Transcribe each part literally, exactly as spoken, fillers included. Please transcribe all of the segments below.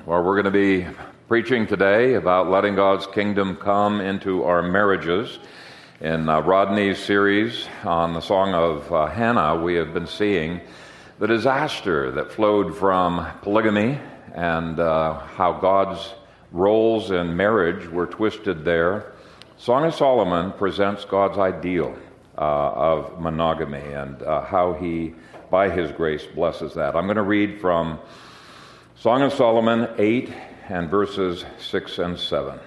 Well, we're going to be preaching today about letting God's kingdom come into our marriages. In uh, Rodney's series on the Song of uh, Hannah, we have been seeing the disaster that flowed from polygamy and uh, how God's roles in marriage were twisted there. Song of Solomon presents God's ideal uh, of monogamy and uh, how he, by his grace, blesses that. I'm going to read from Song of Solomon eight and verses six and seven.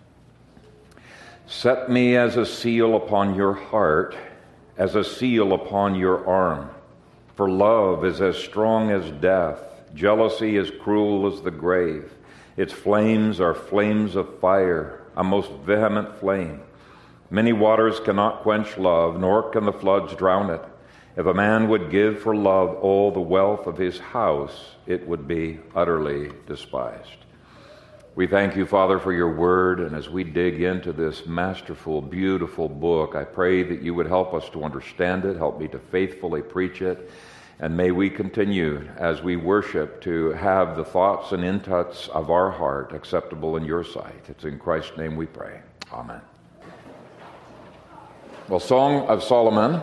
Set me as a seal upon your heart, as a seal upon your arm. For love is as strong as death, jealousy as cruel as the grave. Its flames are flames of fire, a most vehement flame. Many waters cannot quench love, nor can the floods drown it. If a man would give for love all the wealth of his house, it would be utterly despised. We thank you, Father, for your word, and as we dig into this masterful, beautiful book, I pray that you would help us to understand it, help me to faithfully preach it, and may we continue as we worship to have the thoughts and intuits of our heart acceptable in your sight. It's in Christ's name we pray. Amen. Well, Song of Solomon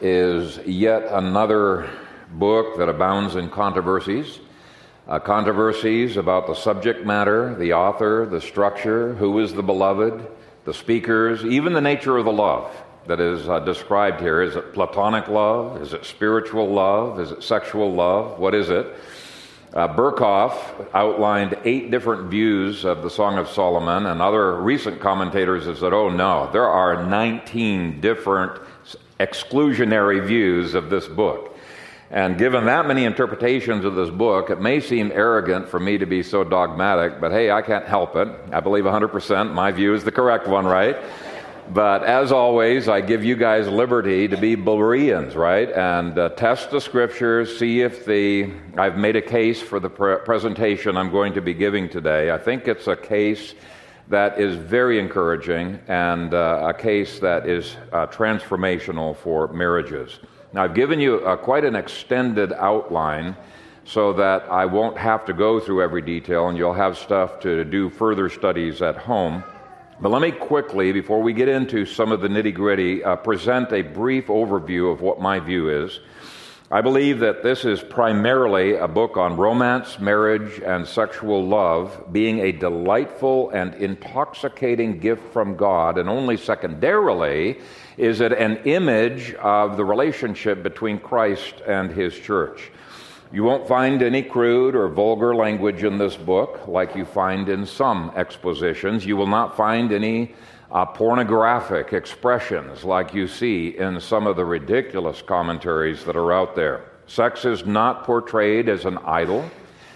is yet another book that abounds in controversies. Uh, controversies about the subject matter, the author, the structure, who is the beloved, the speakers, even the nature of the love that is uh, described here. Is it platonic love? Is it spiritual love? Is it sexual love? What is it? Uh, Berkhoff outlined eight different views of the Song of Solomon, and other recent commentators have said, oh no, there are nineteen different exclusionary views of this book. And given that many interpretations of this book, it may seem arrogant for me to be so dogmatic, but hey, I can't help it. I believe one hundred percent my view is the correct one, right? But as always, I give you guys liberty to be Bereans, right? And uh, test the scriptures, see if the I've made a case for the pre- presentation I'm going to be giving today. I think it's a case that is very encouraging and uh, a case that is uh, transformational for marriages. Now, I've given you uh, quite an extended outline so that I won't have to go through every detail and you'll have stuff to do further studies at home. But let me quickly, before we get into some of the nitty-gritty, uh, present a brief overview of what my view is. I believe that this is primarily a book on romance, marriage, and sexual love being a delightful and intoxicating gift from God, and only secondarily is it an image of the relationship between Christ and His church. You won't find any crude or vulgar language in this book like you find in some expositions. You will not find any uh, pornographic expressions like you see in some of the ridiculous commentaries that are out there. Sex is not portrayed as an idol,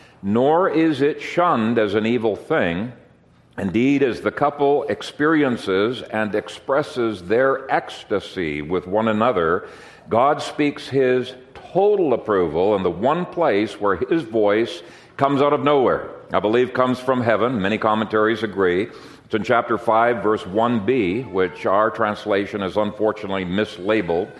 nor is it shunned as an evil thing. Indeed, as the couple experiences and expresses their ecstasy with one another, God speaks His total approval in the one place where His voice comes out of nowhere. I believe comes from heaven. Many commentaries agree. It's in chapter five, verse one b, which our translation is unfortunately mislabeled.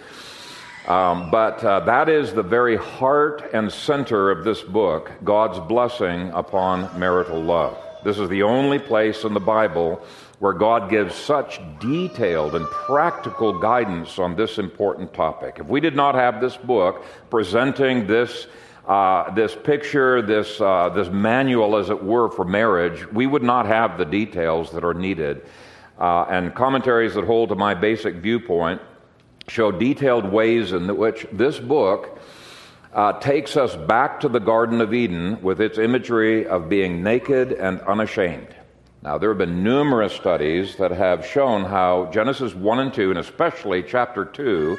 Um, but uh, that is the very heart and center of this book, God's blessing upon marital love. This is the only place in the Bible where God gives such detailed and practical guidance on this important topic. If we did not have this book presenting this uh, this picture, this uh, this manual, as it were, for marriage, we would not have the details that are needed. Uh, and commentaries that hold to my basic viewpoint show detailed ways in which this book uh, takes us back to the Garden of Eden with its imagery of being naked and unashamed. Now, there have been numerous studies that have shown how Genesis one and two, and especially chapter two,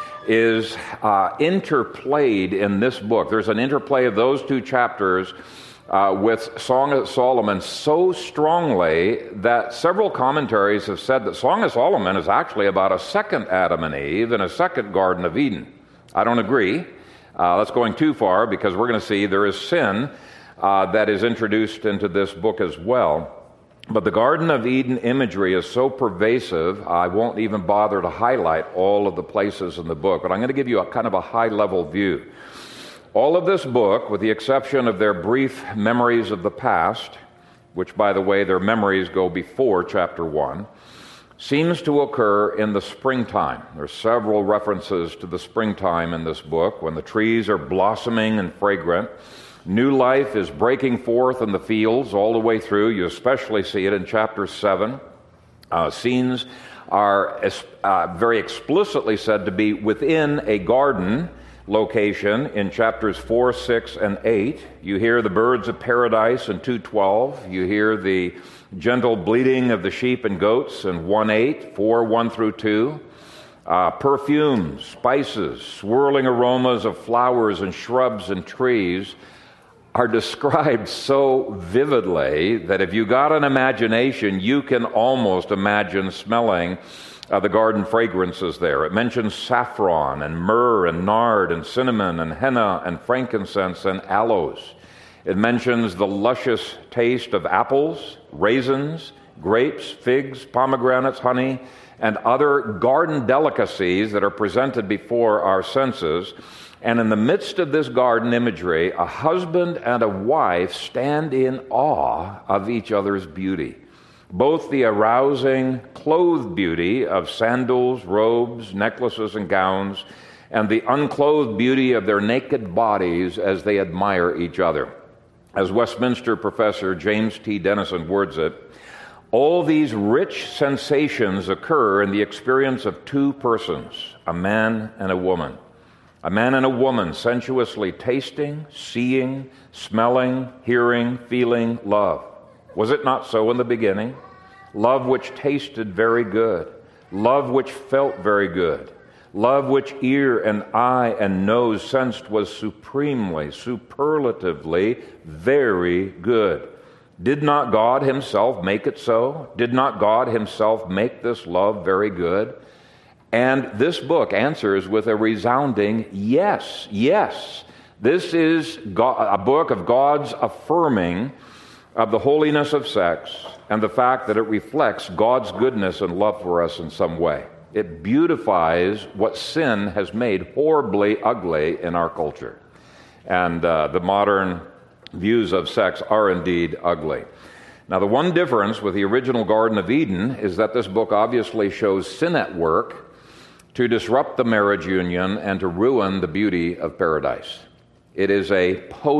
is uh, interplayed in this book. There's an interplay of those two chapters uh, with Song of Solomon so strongly that several commentaries have said that Song of Solomon is actually about a second Adam and Eve and a second Garden of Eden. I don't agree. Uh, that's going too far because we're going to see there is sin uh, that is introduced into this book as well. But the Garden of Eden imagery is so pervasive, I won't even bother to highlight all of the places in the book, but I'm going to give you a kind of a high-level view. All of this book, with the exception of their brief memories of the past, which, by the way, their memories go before chapter one, seems to occur in the springtime. There are several references to the springtime in this book, when the trees are blossoming and fragrant. New life is breaking forth in the fields all the way through. You especially see it in chapter seven. Uh, scenes are uh, very explicitly said to be within a garden location in chapters four, six, and eight. You hear the birds of paradise in two twelve. You hear the gentle bleating of the sheep and goats in one eight, four, one through two. Uh, perfumes, spices, swirling aromas of flowers and shrubs and trees are described so vividly that if you got an imagination, you can almost imagine smelling uh, the garden fragrances there. It mentions saffron and myrrh and nard and cinnamon and henna and frankincense and aloes. It mentions the luscious taste of apples, raisins, grapes, figs, pomegranates, honey, and other garden delicacies that are presented before our senses. And in the midst of this garden imagery, a husband and a wife stand in awe of each other's beauty. Both the arousing clothed beauty of sandals, robes, necklaces, and gowns, and the unclothed beauty of their naked bodies as they admire each other. As Westminster professor James T. Denison words it, all these rich sensations occur in the experience of two persons, a man and a woman. A man and a woman sensuously tasting, seeing, smelling, hearing, feeling love. Was it not so in the beginning? Love which tasted very good. Love which felt very good. Love which ear and eye and nose sensed was supremely, superlatively very good. Did not God himself make it so? Did not God himself make this love very good? And this book answers with a resounding yes, yes. This is God, a book of God's affirming of the holiness of sex and the fact that it reflects God's goodness and love for us in some way. It beautifies what sin has made horribly ugly in our culture. And uh, the modern views of sex are indeed ugly. Now, the one difference with the original Garden of Eden is that this book obviously shows sin at work to disrupt the marriage union and to ruin the beauty of paradise. It is a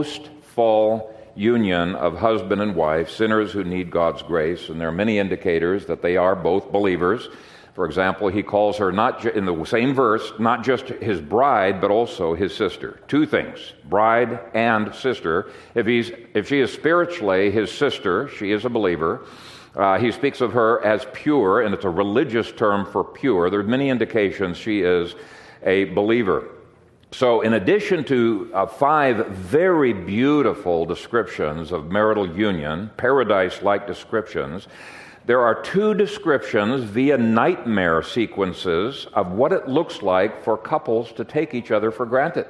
post-fall union of husband and wife, sinners who need God's grace, and there are many indicators that they are both believers. For example, he calls her, not ju- in the same verse, not just his bride, but also his sister. Two things, bride and sister. If he's, if she is spiritually his sister, she is a believer. Uh, he speaks of her as pure, and it's a religious term for pure. There are many indications she is a believer. So in addition to uh, five very beautiful descriptions of marital union, paradise-like descriptions, there are two descriptions via nightmare sequences of what it looks like for couples to take each other for granted,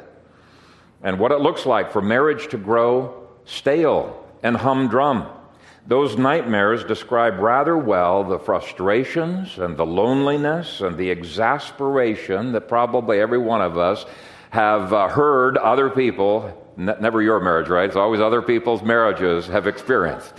and what it looks like for marriage to grow stale and humdrum. Those nightmares describe rather well the frustrations and the loneliness and the exasperation that probably every one of us have uh, heard other people, n- never your marriage, right? It's always other people's marriages have experienced.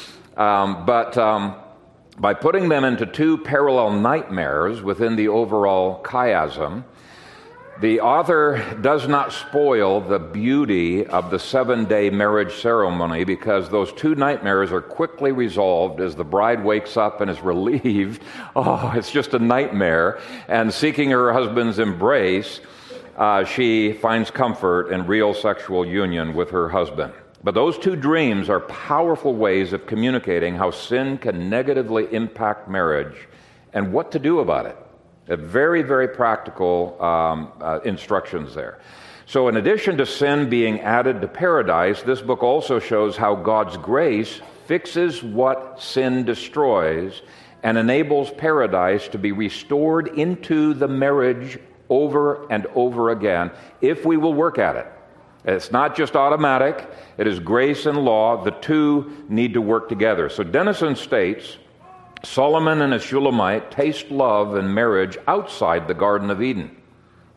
Um, but um, by putting them into two parallel nightmares within the overall chiasm, the author does not spoil the beauty of the seven-day marriage ceremony, because those two nightmares are quickly resolved as the bride wakes up and is relieved. Oh, it's just a nightmare. And seeking her husband's embrace, uh, she finds comfort in real sexual union with her husband. But those two dreams are powerful ways of communicating how sin can negatively impact marriage and what to do about it. A very, very practical um, uh, instructions there. So in addition to sin being added to paradise, this book also shows how God's grace fixes what sin destroys and enables paradise to be restored into the marriage over and over again if we will work at it. It's not just automatic. It is grace and law. The two need to work together. So Denison states, Solomon and a Shulamite taste love and marriage outside the Garden of Eden.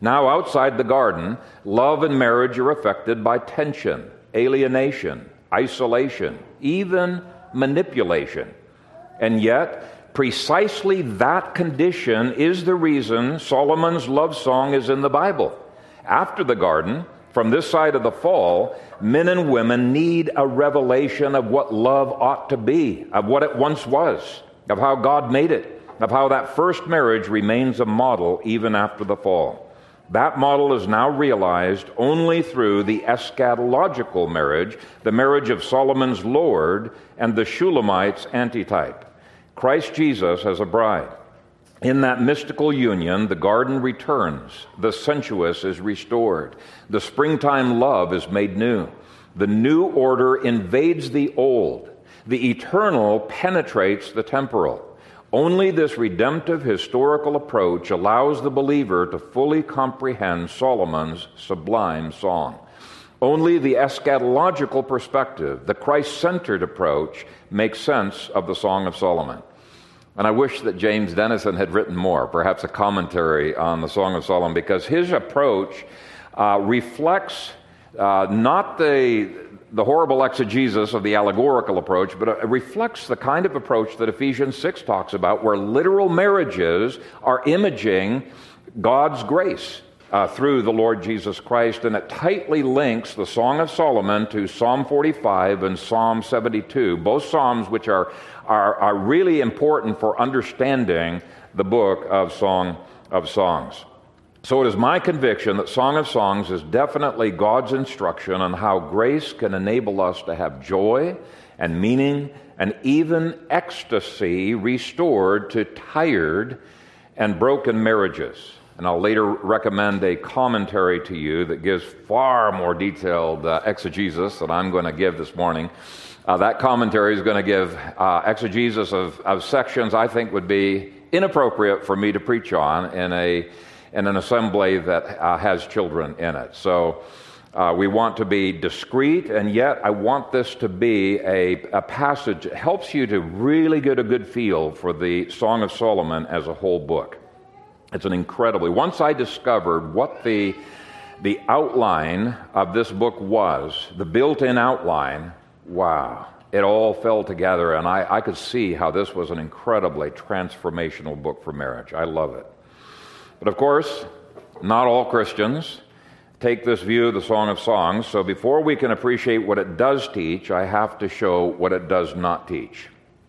Now, outside the garden, love and marriage are affected by tension, alienation, isolation, even manipulation. And yet, precisely that condition is the reason Solomon's love song is in the Bible. After the garden, from this side of the fall, men and women need a revelation of what love ought to be, of what it once was, of how God made it, of how that first marriage remains a model even after the fall. That model is now realized only through the eschatological marriage, the marriage of Solomon's Lord and the Shulamite's antitype, Christ Jesus as a bride. In that mystical union, the garden returns, the sensuous is restored, the springtime love is made new, the new order invades the old, the eternal penetrates the temporal. Only this redemptive historical approach allows the believer to fully comprehend Solomon's sublime song. Only the eschatological perspective, the Christ-centered approach, makes sense of the Song of Solomon. And I wish that James Denison had written more, perhaps a commentary on the Song of Solomon, because his approach uh, reflects uh, not the the horrible exegesis of the allegorical approach, but it reflects the kind of approach that Ephesians six talks about, where literal marriages are imaging God's grace uh, through the Lord Jesus Christ, and it tightly links the Song of Solomon to Psalm forty-five and Psalm seventy-two, both psalms which are, are, are really important for understanding the book of Song of Songs. So it is my conviction that Song of Songs is definitely God's instruction on how grace can enable us to have joy and meaning and even ecstasy restored to tired and broken marriages. And I'll later recommend a commentary to you that gives far more detailed uh, exegesis than I'm going to give this morning. Uh, that commentary is going to give uh, exegesis of, of sections I think would be inappropriate for me to preach on in a in an assembly that uh, has children in it. So uh, we want to be discreet, and yet I want this to be a, a passage that helps you to really get a good feel for the Song of Solomon as a whole book. It's an incredibly, once I discovered what the, the outline of this book was, the built-in outline, wow, it all fell together, and I, I could see how this was an incredibly transformational book for marriage. I love it. But of course, not all Christians take this view of the Song of Songs, so before we can appreciate what it does teach, I have to show what it does not teach.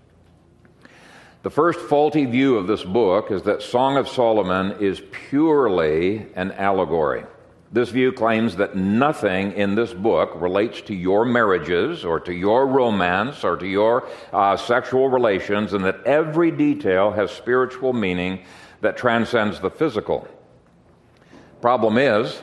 The first faulty view of this book is that Song of Solomon is purely an allegory. This view claims that nothing in this book relates to your marriages or to your romance or to your uh, sexual relations, and that every detail has spiritual meaning that transcends the physical. Problem is,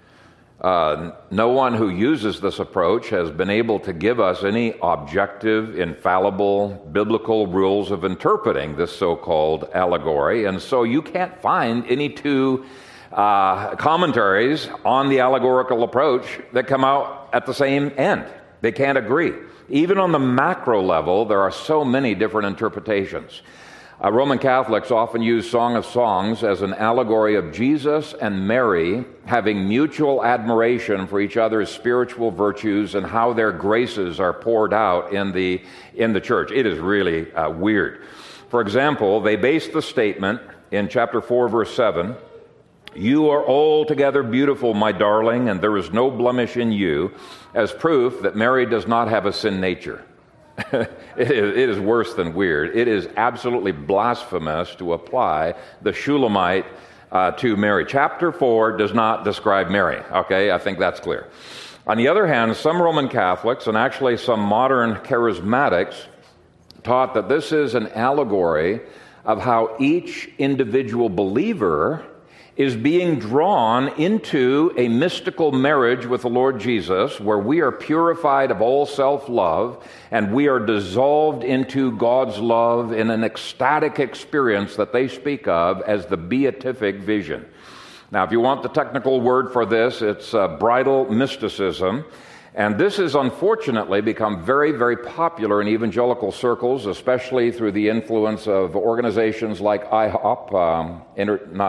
uh, no one who uses this approach has been able to give us any objective, infallible, biblical rules of interpreting this so-called allegory, and so you can't find any two uh, commentaries on the allegorical approach that come out at the same end. They can't agree. Even on the macro level, there are so many different interpretations. Uh, Roman Catholics often use Song of Songs as an allegory of Jesus and Mary having mutual admiration for each other's spiritual virtues and how their graces are poured out in the in the church. It is really uh, weird. For example, they base the statement in chapter four, verse seven, "You are altogether beautiful, my darling, and there is no blemish in you," as proof that Mary does not have a sin nature. it, is, it is worse than weird. It is absolutely blasphemous to apply the Shulamite uh, to Mary. Chapter four does not describe Mary, okay? I think that's clear. On the other hand, some Roman Catholics, and actually some modern charismatics, taught that this is an allegory of how each individual believer is being drawn into a mystical marriage with the Lord Jesus, where we are purified of all self-love and we are dissolved into God's love in an ecstatic experience that they speak of as the beatific vision. Now, if you want the technical word for this, it's uh, bridal mysticism. And this has unfortunately become very, very popular in evangelical circles, especially through the influence of organizations like I HOP, um, inter, not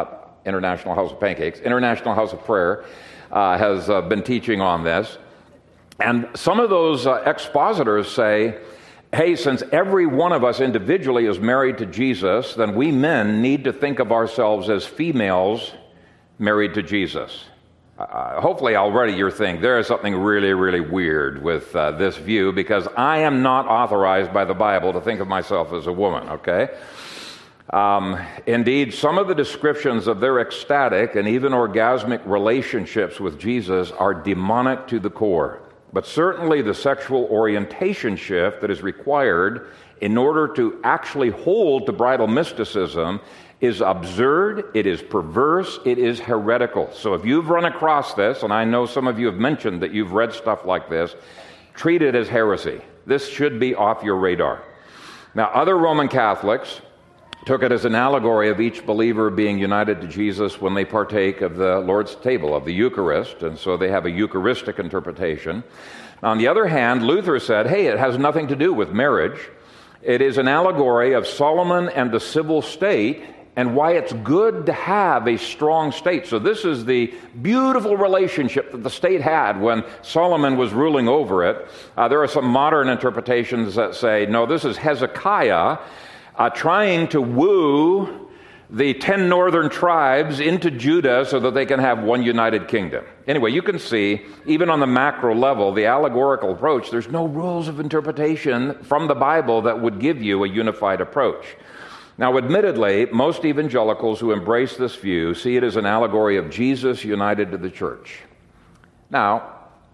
International House of Pancakes, International House of Prayer, uh, has uh, been teaching on this. And some of those uh, expositors say, hey, since every one of us individually is married to Jesus, then we men need to think of ourselves as females married to Jesus. Uh, hopefully already you're thinking there is something really, really weird with uh, this view, because I am not authorized by the Bible to think of myself as a woman, okay? Um, indeed, some of the descriptions of their ecstatic and even orgasmic relationships with Jesus are demonic to the core. But certainly the sexual orientation shift that is required in order to actually hold to bridal mysticism is absurd, it is perverse, it is heretical. So if you've run across this, and I know some of you have mentioned that you've read stuff like this, treat it as heresy. This should be off your radar. Now, other Roman Catholics took it as an allegory of each believer being united to Jesus when they partake of the Lord's table, of the Eucharist, and so they have a Eucharistic interpretation. On the other hand, Luther said, hey, it has nothing to do with marriage. It is an allegory of Solomon and the civil state, and why it's good to have a strong state. So this is the beautiful relationship that the state had when Solomon was ruling over it. Uh, there are some modern interpretations that say, no, this is Hezekiah uh, trying to woo the ten northern tribes into Judah so that they can have one united kingdom. Anyway, you can see, even on the macro level, the allegorical approach, there's no rules of interpretation from the Bible that would give you a unified approach. Now, admittedly, most evangelicals who embrace this view see it as an allegory of Jesus united to the church. Now,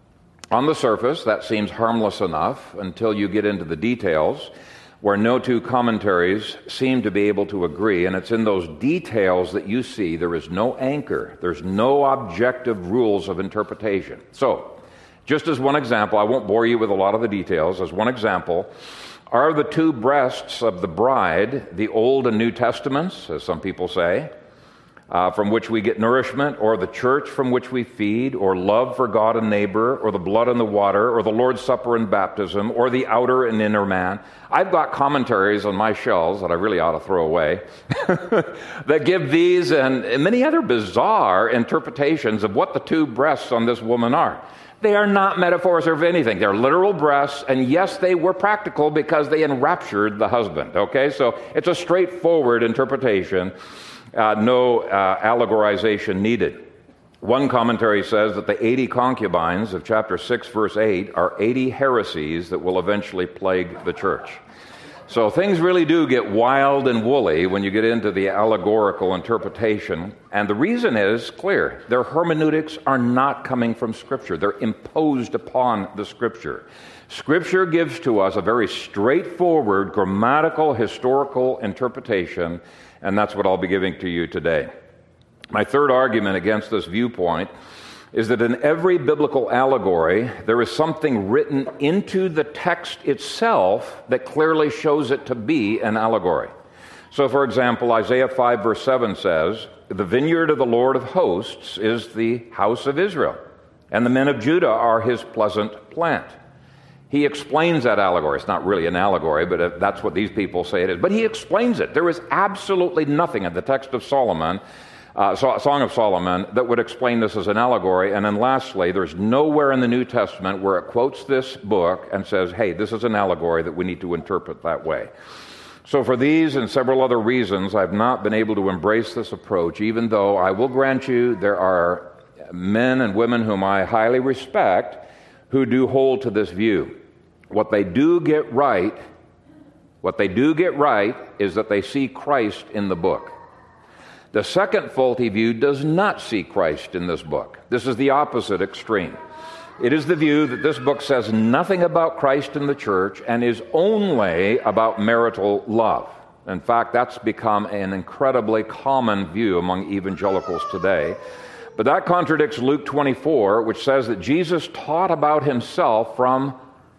on the surface, that seems harmless enough until you get into the details, where no two commentaries seem to be able to agree, and it's in those details that you see there is no anchor, there's no objective rules of interpretation. So, just as one example, I won't bore you with a lot of the details, as one example, are the two breasts of the bride the Old and New Testaments, as some people say, uh, from which we get nourishment, or the church from which we feed, or love for God and neighbor, or the blood and the water, or the Lord's Supper and baptism, or the outer and inner man? I've got commentaries on my shelves that I really ought to throw away that give these and many other bizarre interpretations of what the two breasts on this woman are. They are not metaphors of anything. They're literal breasts, and yes, they were practical because they enraptured the husband, okay? So it's a straightforward interpretation, uh, no uh, allegorization needed. One commentary says that the eighty concubines of chapter six, verse eight, are eighty heresies that will eventually plague the church. So things really do get wild and woolly when you get into the allegorical interpretation. And the reason is clear. Their hermeneutics are not coming from Scripture. They're imposed upon the Scripture. Scripture gives to us a very straightforward, grammatical, historical interpretation, and that's what I'll be giving to you today. My third argument against this viewpoint is that in every biblical allegory, there is something written into the text itself that clearly shows it to be an allegory. So, for example, Isaiah five, verse seven says, "The vineyard of the Lord of hosts is the house of Israel, and the men of Judah are his pleasant plant." He explains that allegory. It's not really an allegory, but that's what these people say it is. But he explains it. There is absolutely nothing in the text of Solomon Uh, Song of Solomon that would explain this as an allegory. And then lastly, there's nowhere in the New Testament where it quotes this book and says, hey, this is an allegory that we need to interpret that way. So for these and several other reasons, I've not been able to embrace this approach, even though I will grant you there are men and women whom I highly respect who do hold to this view. What they do get right, what they do get right is that they see Christ in the book. The second faulty view does not see Christ in this book. This is the opposite extreme. It is the view that this book says nothing about Christ in the church and is only about marital love. In fact, that's become an incredibly common view among evangelicals today. But that contradicts Luke twenty-four, which says that Jesus taught about himself from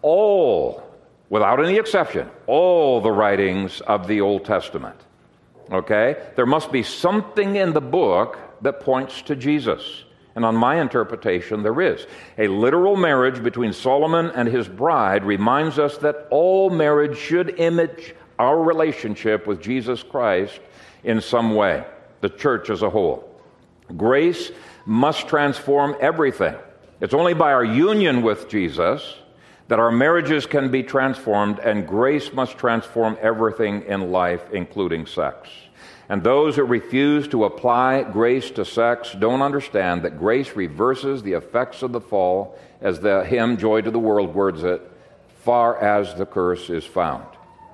all, without any exception, all the writings of the Old Testament. Okay? There must be something in the book that points to Jesus. And on my interpretation, there is. A literal marriage between Solomon and his bride reminds us that all marriage should image our relationship with Jesus Christ in some way, the church as a whole. Grace must transform everything. It's only by our union with Jesus that our marriages can be transformed, and grace must transform everything in life, including sex. And those who refuse to apply grace to sex don't understand that grace reverses the effects of the fall, as the hymn Joy to the World words it, far as the curse is found.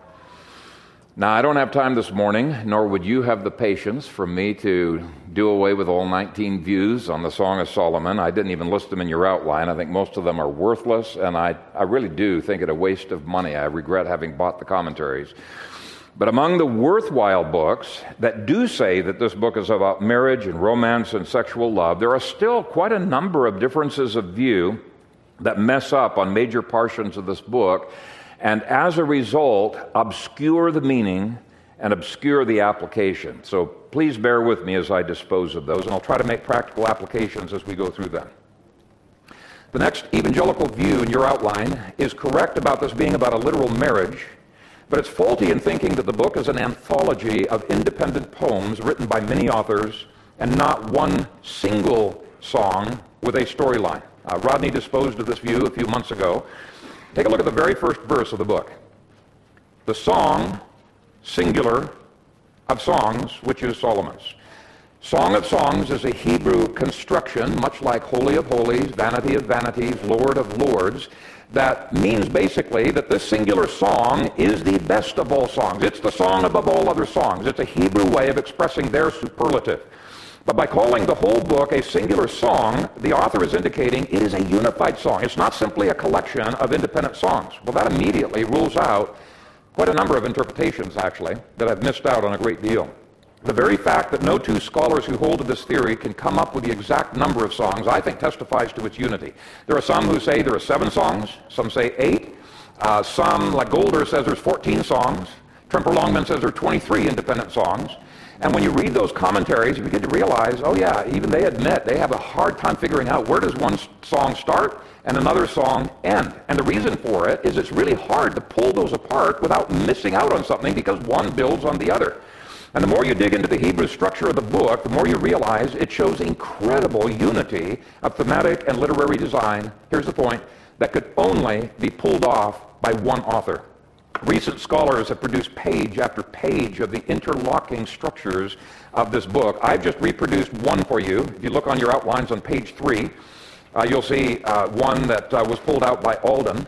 Now, I don't have time this morning, nor would you have the patience for me to do away with all nineteen views on the Song of Solomon. I didn't even list them in your outline. I think most of them are worthless, and I, I really do think it a waste of money. I regret having bought the commentaries. But among the worthwhile books that do say that this book is about marriage and romance and sexual love, there are still quite a number of differences of view that mess up on major portions of this book, and as a result, obscure the meaning and obscure the application. So please bear with me as I dispose of those, and I'll try to make practical applications as we go through them. The next evangelical view in your outline is correct about this being about a literal marriage, but it's faulty in thinking that the book is an anthology of independent poems written by many authors and not one single song with a storyline. Uh, Rodney disposed of this view a few months ago. Take a look at the very first verse of the book. The song, singular, of songs, which is Solomon's. Song of Songs is a Hebrew construction, much like Holy of Holies, Vanity of Vanities, Lord of Lords, that means basically that this singular song is the best of all songs. It's the song above all other songs. It's a Hebrew way of expressing their superlative. But by calling the whole book a singular song, the author is indicating it is a unified song. It's not simply a collection of independent songs. Well, that immediately rules out quite a number of interpretations, actually, that have missed out on a great deal. The very fact that no two scholars who hold to this theory can come up with the exact number of songs, I think, testifies to its unity. There are some who say there are seven songs, some say eight, uh, some, like Golder, says there's fourteen songs, Tremper Longman says there are twenty-three independent songs, and when you read those commentaries, you begin to realize, oh yeah, even they admit they have a hard time figuring out where does one song start and another song end. And the reason for it is it's really hard to pull those apart without missing out on something because one builds on the other. And the more you dig into the Hebrew structure of the book, the more you realize it shows incredible unity of thematic and literary design, here's the point, that could only be pulled off by one author. Recent scholars have produced page after page of the interlocking structures of this book. I've just reproduced one for you. If you look on your outlines on page three, uh, you'll see uh, one that uh, was pulled out by Alden.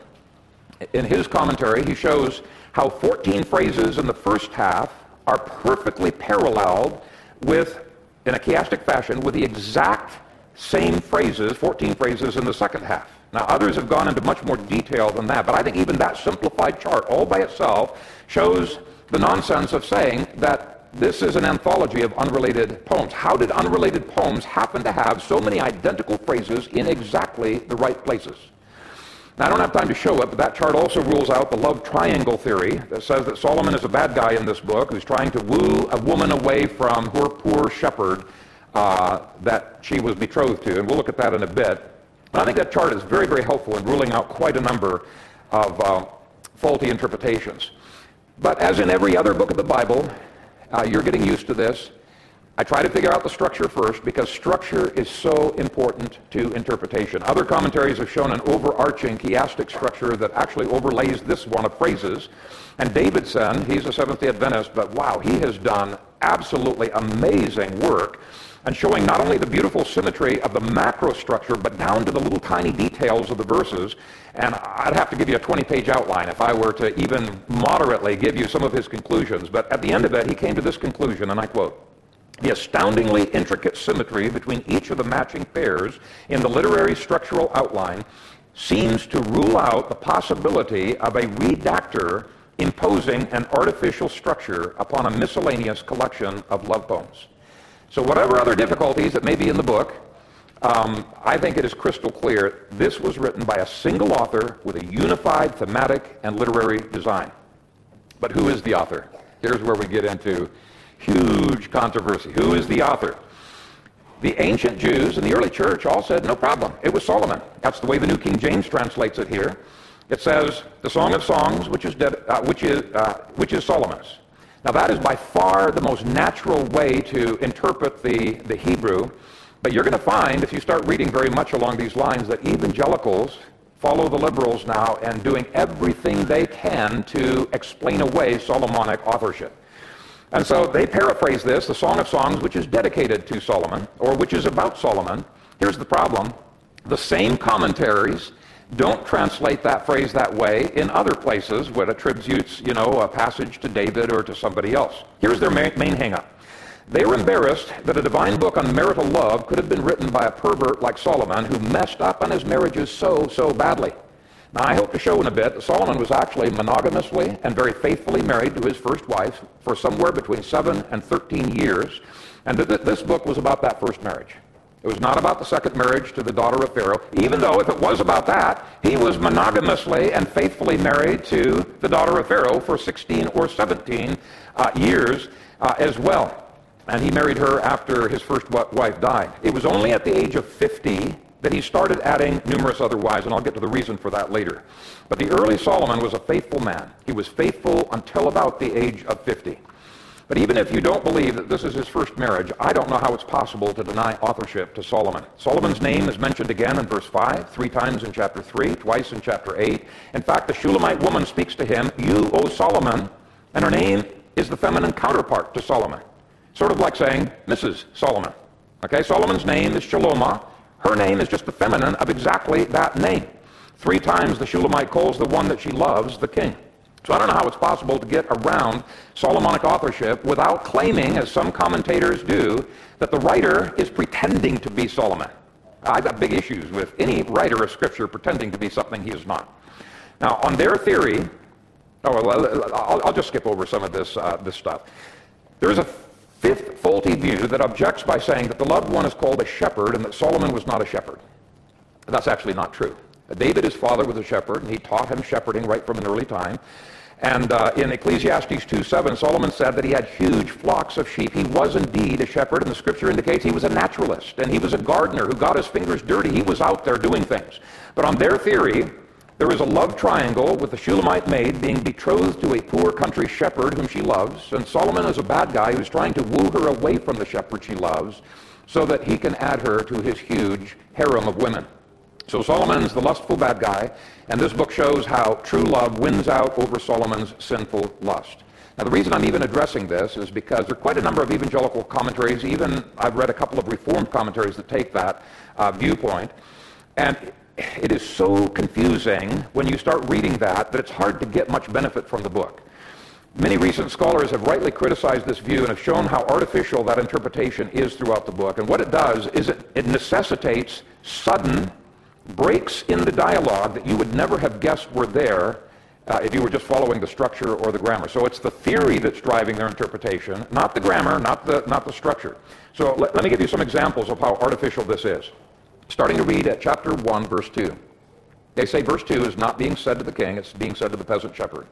In his commentary, he shows how fourteen phrases in the first half are perfectly paralleled with, in a chiastic fashion, with the exact same phrases, fourteen phrases in the second half. Now, others have gone into much more detail than that, but I think even that simplified chart all by itself shows the nonsense of saying that this is an anthology of unrelated poems. How did unrelated poems happen to have so many identical phrases in exactly the right places? Now, I don't have time to show it, but that chart also rules out the love triangle theory that says that Solomon is a bad guy in this book who's trying to woo a woman away from her poor shepherd uh, that she was betrothed to, and we'll look at that in a bit. And I think that chart is very, very helpful in ruling out quite a number of uh, faulty interpretations. But as in every other book of the Bible, uh, you're getting used to this. I try to figure out the structure first because structure is so important to interpretation. Other commentaries have shown an overarching chiastic structure that actually overlays this one of phrases. And Davidson, he's a Seventh-day Adventist, but wow, he has done absolutely amazing work and showing not only the beautiful symmetry of the macro structure, but down to the little tiny details of the verses. And I'd have to give you a twenty-page outline if I were to even moderately give you some of his conclusions. But at the end of it, he came to this conclusion, and I quote, "The astoundingly intricate symmetry between each of the matching pairs in the literary structural outline seems to rule out the possibility of a redactor imposing an artificial structure upon a miscellaneous collection of love poems." So whatever other difficulties that may be in the book, um, I think it is crystal clear this was written by a single author with a unified thematic and literary design. But who is the author? Here's where we get into huge controversy. Who is the author? The ancient Jews and the early church all said, no problem, it was Solomon. That's the way the New King James translates it here. It says, the Song of Songs, which is, dead, uh, which is, uh, which is Solomon's. Now that is by far the most natural way to interpret the, the Hebrew, but you're going to find, if you start reading very much along these lines, that evangelicals follow the liberals now and doing everything they can to explain away Solomonic authorship. And so they paraphrase this, the Song of Songs, which is dedicated to Solomon, or which is about Solomon. Here's the problem. The same commentaries don't translate that phrase that way in other places where it attributes, you know, a passage to David or to somebody else. Here's their main, main hang-up. They were embarrassed that a divine book on marital love could have been written by a pervert like Solomon who messed up on his marriages so, so badly. Now, I hope to show in a bit that Solomon was actually monogamously and very faithfully married to his first wife for somewhere between seven and thirteen years, and that this book was about that first marriage. It was not about the second marriage to the daughter of Pharaoh, even though if it was about that, he was monogamously and faithfully married to the daughter of Pharaoh for sixteen or seventeen uh, years uh, as well. And he married her after his first wife died. It was only at the age of fifty that he started adding numerous other wives, and I'll get to the reason for that later. But the early Solomon was a faithful man. He was faithful until about the age of fifty. But even if you don't believe that this is his first marriage, I don't know how it's possible to deny authorship to Solomon. Solomon's name is mentioned again in verse five, three times in chapter three, twice in chapter eight. In fact, the Shulamite woman speaks to him, "You, O Solomon," and her name is the feminine counterpart to Solomon. Sort of like saying, Missus Solomon. Okay, Solomon's name is Shalomah. Her name is just the feminine of exactly that name. Three times the Shulamite calls the one that she loves the king. So I don't know how it's possible to get around Solomonic authorship without claiming, as some commentators do, that the writer is pretending to be Solomon. I've got big issues with any writer of Scripture pretending to be something he is not. Now, on their theory, oh, well, I'll, I'll just skip over some of this, uh, this stuff. There is a fifth faulty view that objects by saying that the loved one is called a shepherd and that Solomon was not a shepherd. That's actually not true. David, his father, was a shepherd, and he taught him shepherding right from an early time. And uh, in Ecclesiastes two seven, Solomon said that he had huge flocks of sheep. He was indeed a shepherd, and the Scripture indicates he was a naturalist, and he was a gardener who got his fingers dirty. He was out there doing things. But on their theory, there is a love triangle with the Shulamite maid being betrothed to a poor country shepherd whom she loves, and Solomon is a bad guy who's trying to woo her away from the shepherd she loves so that he can add her to his huge harem of women. So Solomon's the lustful bad guy, and this book shows how true love wins out over Solomon's sinful lust. Now, the reason I'm even addressing this is because there are quite a number of evangelical commentaries. Even I've read a couple of Reformed commentaries that take that uh, viewpoint. And it is so confusing when you start reading that that it's hard to get much benefit from the book. Many recent scholars have rightly criticized this view and have shown how artificial that interpretation is throughout the book. And what it does is it, it necessitates sudden breaks in the dialogue that you would never have guessed were there uh, if you were just following the structure or the grammar. So it's the theory that's driving their interpretation, not the grammar, not the, not the structure. So let, let me give you some examples of how artificial this is. Starting to read at chapter one, verse two. They say verse two is not being said to the king, it's being said to the peasant shepherd.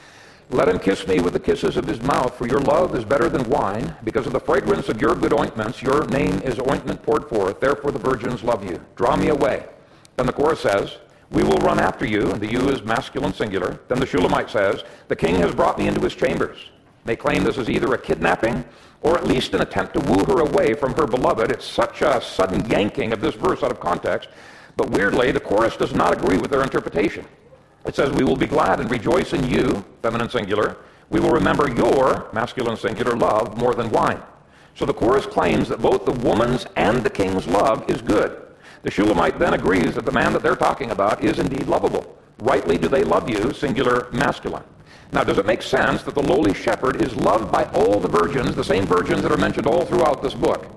Let him kiss me with the kisses of his mouth, for your love is better than wine. Because of the fragrance of your good ointments, your name is ointment poured forth, therefore the virgins love you. Draw me away. Then the chorus says, we will run after you, and the you is masculine singular. Then the Shulamite says, the king has brought me into his chambers. They claim this is either a kidnapping or at least an attempt to woo her away from her beloved. It's such a sudden yanking of this verse out of context, but weirdly, the chorus does not agree with their interpretation. It says, we will be glad and rejoice in you, feminine singular. We will remember your, masculine singular, love more than wine. So the chorus claims that both the woman's and the king's love is good. The Shulamite then agrees that the man that they're talking about is indeed lovable. Rightly do they love you, singular, masculine. Now, does it make sense that the lowly shepherd is loved by all the virgins, the same virgins that are mentioned all throughout this book?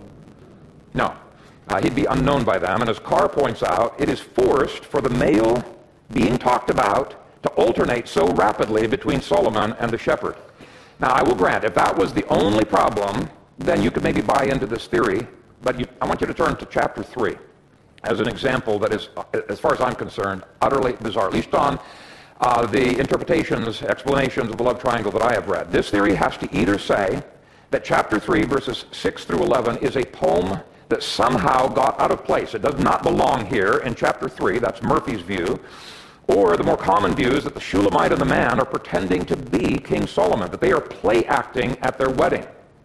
No. Uh, he'd be unknown by them, and as Carr points out, it is forced for the male being talked about to alternate so rapidly between Solomon and the shepherd. Now, I will grant, if that was the only problem, then you could maybe buy into this theory, but you, I want you to turn to chapter three as an example that is, as far as I'm concerned, utterly bizarre, at least on uh, the interpretations, explanations of the love triangle that I have read. This theory has to either say that chapter three, verses six through eleven, is a poem that somehow got out of place. It does not belong here in chapter three, that's Murphy's view, Or the more common view is that the Shulamite and the man are pretending to be King Solomon, that they are play acting at their wedding.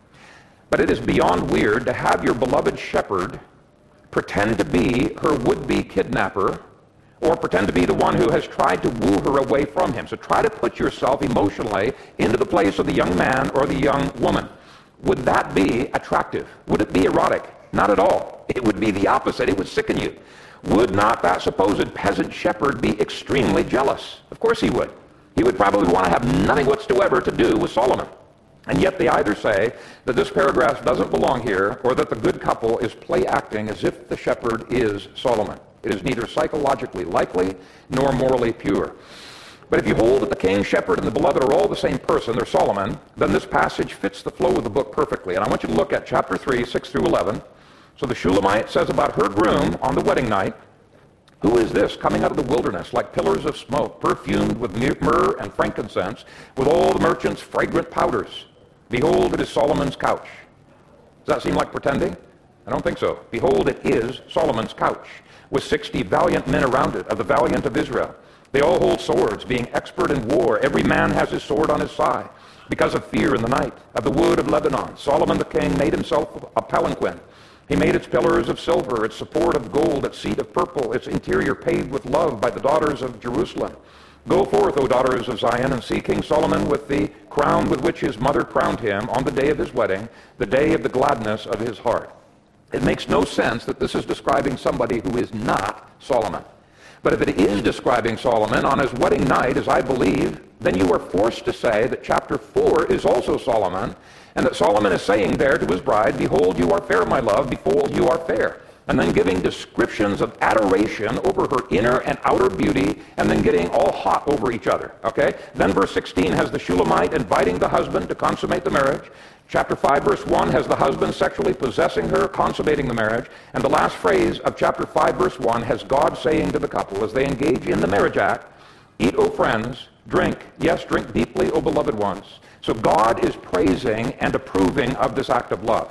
But it is beyond weird to have your beloved shepherd pretend to be her would-be kidnapper, or pretend to be the one who has tried to woo her away from him. So try to put yourself emotionally into the place of the young man or the young woman. Would that be attractive? Would it be erotic? Not at all. It would be the opposite. It would sicken you. Would not that supposed peasant shepherd be extremely jealous? Of course he would. He would probably want to have nothing whatsoever to do with Solomon. And yet they either say that this paragraph doesn't belong here, or that the good couple is play acting as if the shepherd is Solomon. It is neither psychologically likely nor morally pure. But if you hold that the king, shepherd, and the beloved are all the same person, they're Solomon, then this passage fits the flow of the book perfectly. And I want you to look at chapter three, six through eleven. So the Shulamite says about her groom on the wedding night, "Who is this coming out of the wilderness like pillars of smoke, perfumed with myrrh and frankincense, with all the merchants' fragrant powders? Behold, it is Solomon's couch." Does that seem like pretending? I don't think so. Behold, it is Solomon's couch, with sixty valiant men around it, of the valiant of Israel. They all hold swords, being expert in war. Every man has his sword on his side, because of fear in the night. Of the wood of Lebanon, Solomon the king made himself a palanquin. He made its pillars of silver, its support of gold, its seat of purple, its interior paved with love by the daughters of Jerusalem. Go forth, O daughters of Zion, and see King Solomon with the crown with which his mother crowned him on the day of his wedding, the day of the gladness of his heart. It makes no sense that this is describing somebody who is not Solomon. But if it is describing Solomon on his wedding night, as I believe, then you are forced to say that chapter four is also Solomon, and that Solomon is saying there to his bride, "Behold, you are fair, my love, behold, you are fair." And then giving descriptions of adoration over her inner and outer beauty, and then getting all hot over each other, okay? Then verse sixteen has the Shulamite inviting the husband to consummate the marriage. Chapter five, verse one has the husband sexually possessing her, consummating the marriage. And the last phrase of chapter five, verse one has God saying to the couple as they engage in the marriage act, "Eat, O friends, drink, yes, drink deeply, O beloved ones." So God is praising and approving of this act of love.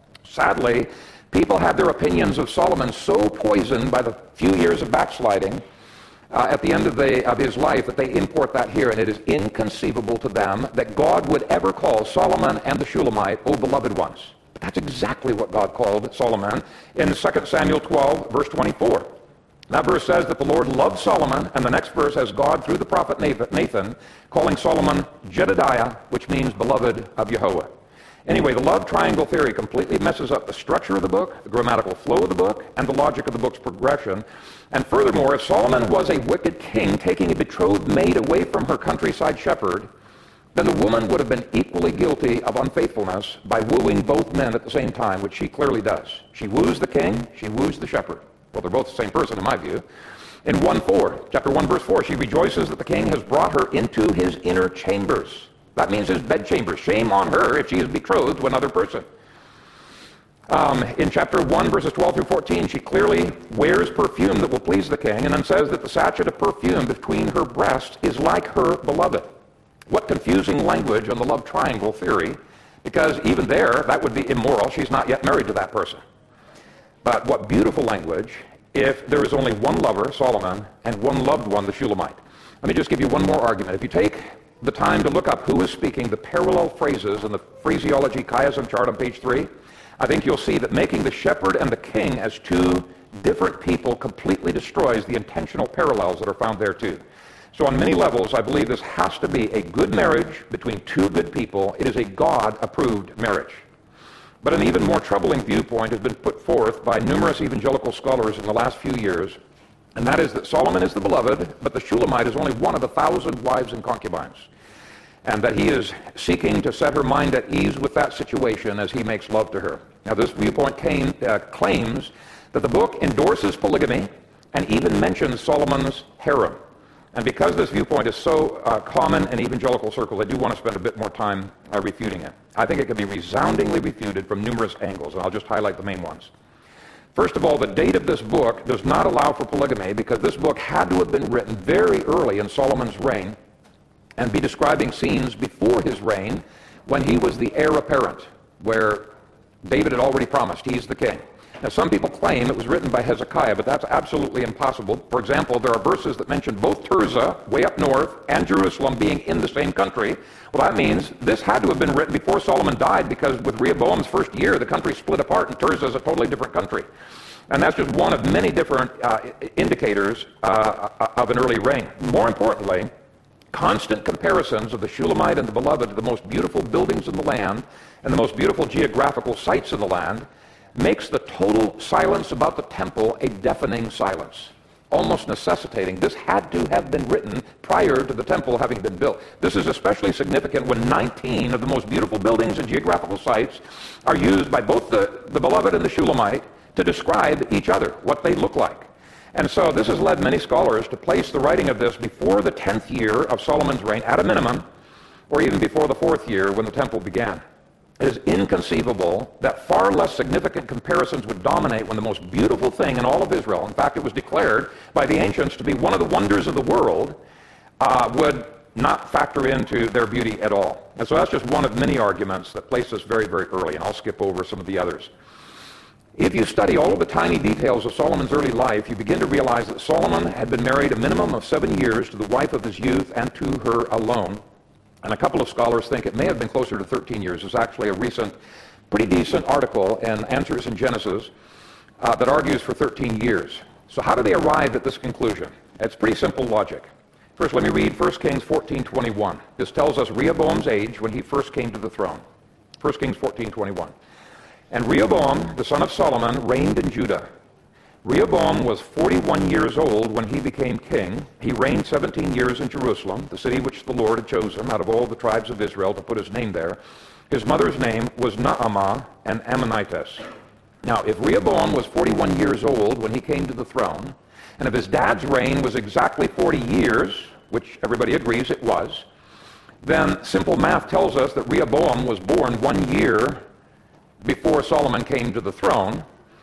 Sadly, people have their opinions of Solomon so poisoned by the few years of backsliding uh, at the end of, the, of his life that they import that here, and it is inconceivable to them that God would ever call Solomon and the Shulamite, "O beloved ones." But that's exactly what God called Solomon in Second Samuel twelve, verse twenty-four. That verse says that the Lord loved Solomon, and the next verse has God, through the prophet Nathan, calling Solomon Jedediah, which means beloved of Jehovah. Anyway, the love triangle theory completely messes up the structure of the book, the grammatical flow of the book, and the logic of the book's progression. And furthermore, if Solomon was a wicked king taking a betrothed maid away from her countryside shepherd, then the woman would have been equally guilty of unfaithfulness by wooing both men at the same time, which she clearly does. She woos the king, she woos the shepherd. Well, they're both the same person in my view. In one four, chapter one, verse four, she rejoices that the king has brought her into his inner chambers. That means his bedchamber. Shame on her if she is betrothed to another person. Um, in chapter one, verses twelve through fourteen, she clearly wears perfume that will please the king, and then says that the sachet of perfume between her breasts is like her beloved. What confusing language on the love triangle theory, because even there, that would be immoral. She's not yet married to that person. But what beautiful language if there is only one lover, Solomon, and one loved one, the Shulamite. Let me just give you one more argument. If you take the time to look up who is speaking the parallel phrases in the phraseology chiasm chart on page three, I think you'll see that making the shepherd and the king as two different people completely destroys the intentional parallels that are found there too. So on many levels, I believe this has to be a good marriage between two good people. It is a God-approved marriage. But an even more troubling viewpoint has been put forth by numerous evangelical scholars in the last few years, and that is that Solomon is the beloved, but the Shulamite is only one of a thousand wives and concubines, and that he is seeking to set her mind at ease with that situation as he makes love to her. Now, this viewpoint came, uh, claims that the book endorses polygamy and even mentions Solomon's harem. And because this viewpoint is so uh, common in evangelical circles, I do want to spend a bit more time uh, refuting it. I think it can be resoundingly refuted from numerous angles, and I'll just highlight the main ones. First of all, the date of this book does not allow for polygamy because this book had to have been written very early in Solomon's reign and be describing scenes before his reign when he was the heir apparent, where David had already promised he's the king. Now, some people claim it was written by Hezekiah, but that's absolutely impossible. For example, there are verses that mention both Tirzah, way up north, and Jerusalem being in the same country. Well, that means this had to have been written before Solomon died, because with Rehoboam's first year, the country split apart, and Tirzah is a totally different country. And that's just one of many different uh, indicators uh, of an early reign. More importantly, constant comparisons of the Shulamite and the Beloved to the most beautiful buildings in the land and the most beautiful geographical sites in the land makes the total silence about the temple a deafening silence, almost necessitating this had to have been written prior to the temple having been built. This is especially significant when nineteen of the most beautiful buildings and geographical sites are used by both the, the Beloved and the Shulamite to describe each other, what they look like. And so this has led many scholars to place the writing of this before the tenth year of Solomon's reign at a minimum, or even before the fourth year when the temple began. It is inconceivable that far less significant comparisons would dominate when the most beautiful thing in all of Israel, in fact it was declared by the ancients to be one of the wonders of the world, uh, would not factor into their beauty at all. And so that's just one of many arguments that place us very, very early, and I'll skip over some of the others. If you study all of the tiny details of Solomon's early life, you begin to realize that Solomon had been married a minimum of seven years to the wife of his youth and to her alone. And a couple of scholars think it may have been closer to thirteen years. There's actually a recent, pretty decent article in Answers in Genesis uh, that argues for thirteen years. So how do they arrive at this conclusion? It's pretty simple logic. First, let me read First Kings fourteen twenty-one. This tells us Rehoboam's age when he first came to the throne. First Kings fourteen twenty-one. And Rehoboam, the son of Solomon, reigned in Judah. Rehoboam was forty-one years old when he became king. He reigned seventeen years in Jerusalem, the city which the Lord had chosen out of all the tribes of Israel to put his name there. His mother's name was Naamah, an Ammonitess. Now, if Rehoboam was forty-one years old when he came to the throne, and if his dad's reign was exactly forty years, which everybody agrees it was, then simple math tells us that Rehoboam was born one year before Solomon came to the throne,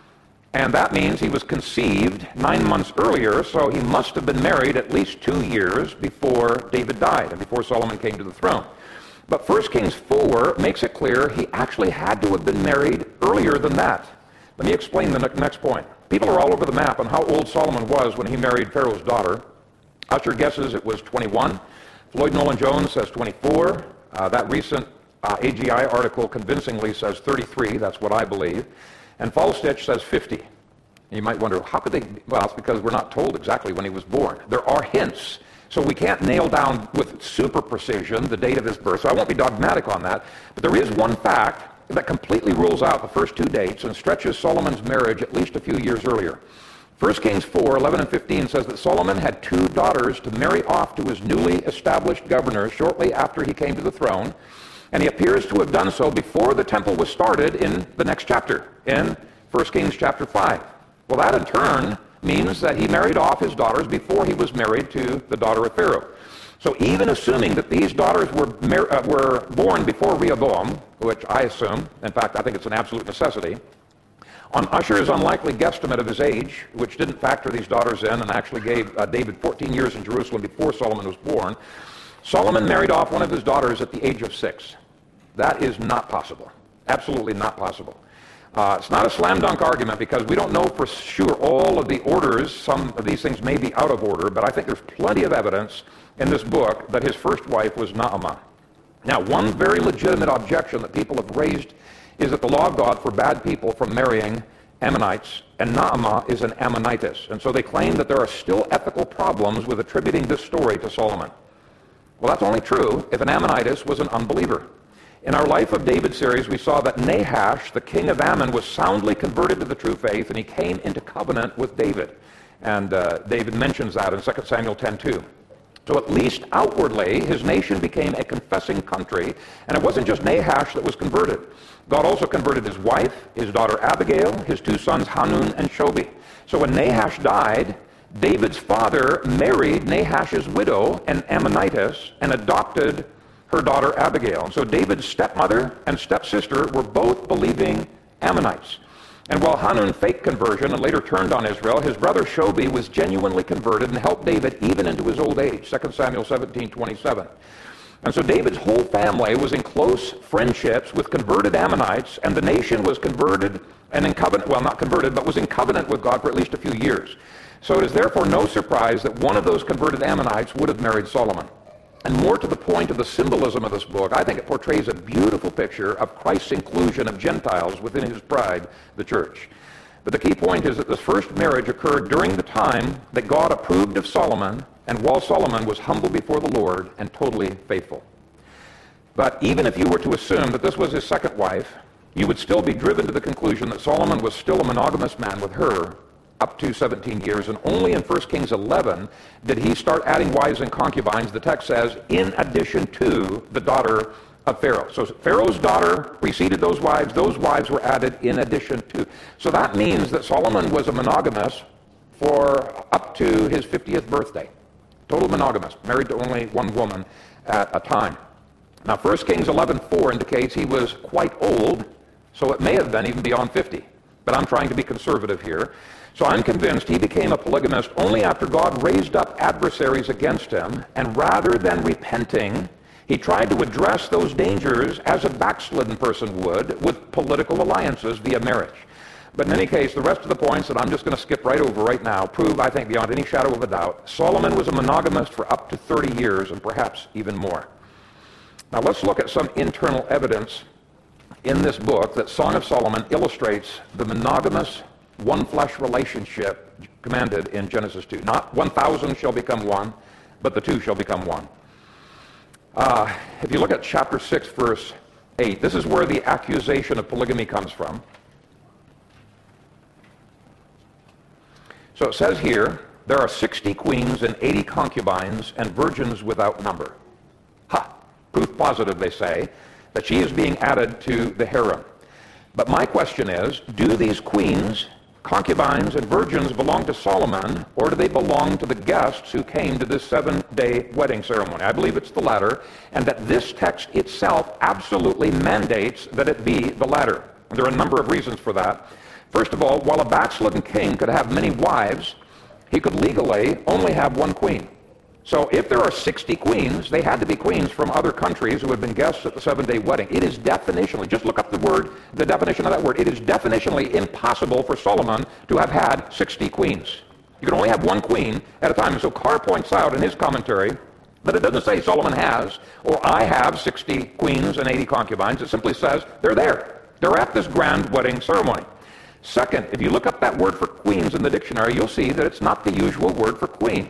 and that means he was conceived nine months earlier, so he must have been married at least two years before David died and before Solomon came to the throne. But First Kings four makes it clear he actually had to have been married earlier than that. Let me explain the next point. People are all over the map on how old Solomon was when he married Pharaoh's daughter. Usher guesses it was twenty-one. Floyd Nolan Jones says twenty-four. Uh, that recent Uh, A G I article convincingly says thirty-three, that's what I believe, and Falstich says fifty. And you might wonder, how could they, well, it's because we're not told exactly when he was born. There are hints, so we can't nail down with super precision the date of his birth, so I won't be dogmatic on that, but there is one fact that completely rules out the first two dates and stretches Solomon's marriage at least a few years earlier. First Kings four, eleven and fifteen says that Solomon had two daughters to marry off to his newly established governors shortly after he came to the throne, and he appears to have done so before the temple was started in the next chapter, in First Kings chapter five. Well, that in turn means that he married off his daughters before he was married to the daughter of Pharaoh. So even assuming that these daughters were, mar- uh, were born before Rehoboam, which I assume, in fact I think it's an absolute necessity, on Usher's unlikely guesstimate of his age, which didn't factor these daughters in and actually gave uh, David fourteen years in Jerusalem before Solomon was born, Solomon married off one of his daughters at the age of six. That is not possible. Absolutely not possible. Uh, it's not a slam dunk argument because we don't know for sure all of the orders. Some of these things may be out of order, but I think there's plenty of evidence in this book that his first wife was Naamah. Now, one very legitimate objection that people have raised is that the law of God forbade people from marrying Ammonites, and Naamah is an Ammonitess. And so they claim that there are still ethical problems with attributing this story to Solomon. Well, that's only true if an Ammonitess was an unbeliever. In our Life of David series, we saw that Nahash, the king of Ammon, was soundly converted to the true faith, and he came into covenant with David. And uh, David mentions that in Second Samuel ten two. So at least outwardly, his nation became a confessing country, and it wasn't just Nahash that was converted. God also converted his wife, his daughter Abigail, his two sons Hanun and Shobi. So when Nahash died, David's father married Nahash's widow, an Ammonitess, and adopted her daughter Abigail. So David's stepmother and stepsister were both believing Ammonites. And while Hanun faked conversion and later turned on Israel, his brother Shobi was genuinely converted and helped David even into his old age, Second Samuel seventeen twenty-seven. And so David's whole family was in close friendships with converted Ammonites, and the nation was converted and in covenant, well, not converted, but was in covenant with God for at least a few years. So it is therefore no surprise that one of those converted Ammonites would have married Solomon. And more to the point of the symbolism of this book, I think it portrays a beautiful picture of Christ's inclusion of Gentiles within his bride, the church. But the key point is that this first marriage occurred during the time that God approved of Solomon, and while Solomon was humble before the Lord and totally faithful. But even if you were to assume that this was his second wife, you would still be driven to the conclusion that Solomon was still a monogamous man with her up to seventeen years, and only in First Kings eleven did he start adding wives and concubines, the text says, in addition to the daughter of Pharaoh. So Pharaoh's daughter preceded those wives, those wives were added in addition to. So that means that Solomon was a monogamous for up to his fiftieth birthday. Total monogamous, married to only one woman at a time. Now First Kings eleven four indicates he was quite old, so it may have been even beyond fifty. But I'm trying to be conservative here. So I'm convinced he became a polygamist only after God raised up adversaries against him, and rather than repenting, he tried to address those dangers as a backslidden person would with political alliances via marriage. But in any case, the rest of the points that I'm just going to skip right over right now prove, I think, beyond any shadow of a doubt, Solomon was a monogamist for up to thirty years and perhaps even more. Now let's look at some internal evidence in this book that Song of Solomon illustrates the monogamous one-flesh relationship commanded in Genesis two. Not one thousand shall become one, but the two shall become one. Uh, if you look at chapter six, verse eight, this is where the accusation of polygamy comes from. So it says here, there are sixty queens and eighty concubines and virgins without number. Ha! Proof positive, they say, that she is being added to the harem. But my question is, do these queens, concubines, and virgins belong to Solomon, or do they belong to the guests who came to this seven-day wedding ceremony? I believe it's the latter, and that this text itself absolutely mandates that it be the latter. And there are a number of reasons for that. First of all, while a backslidden king could have many wives, he could legally only have one queen. So if there are sixty queens, they had to be queens from other countries who had been guests at the seven-day wedding. It is definitionally, just look up the word, the definition of that word, it is definitionally impossible for Solomon to have had sixty queens. You can only have one queen at a time. And so Carr points out in his commentary that it doesn't say Solomon has, or I have sixty queens and eighty concubines. It simply says they're there. They're at this grand wedding ceremony. Second, if you look up that word for queens in the dictionary, you'll see that it's not the usual word for queen.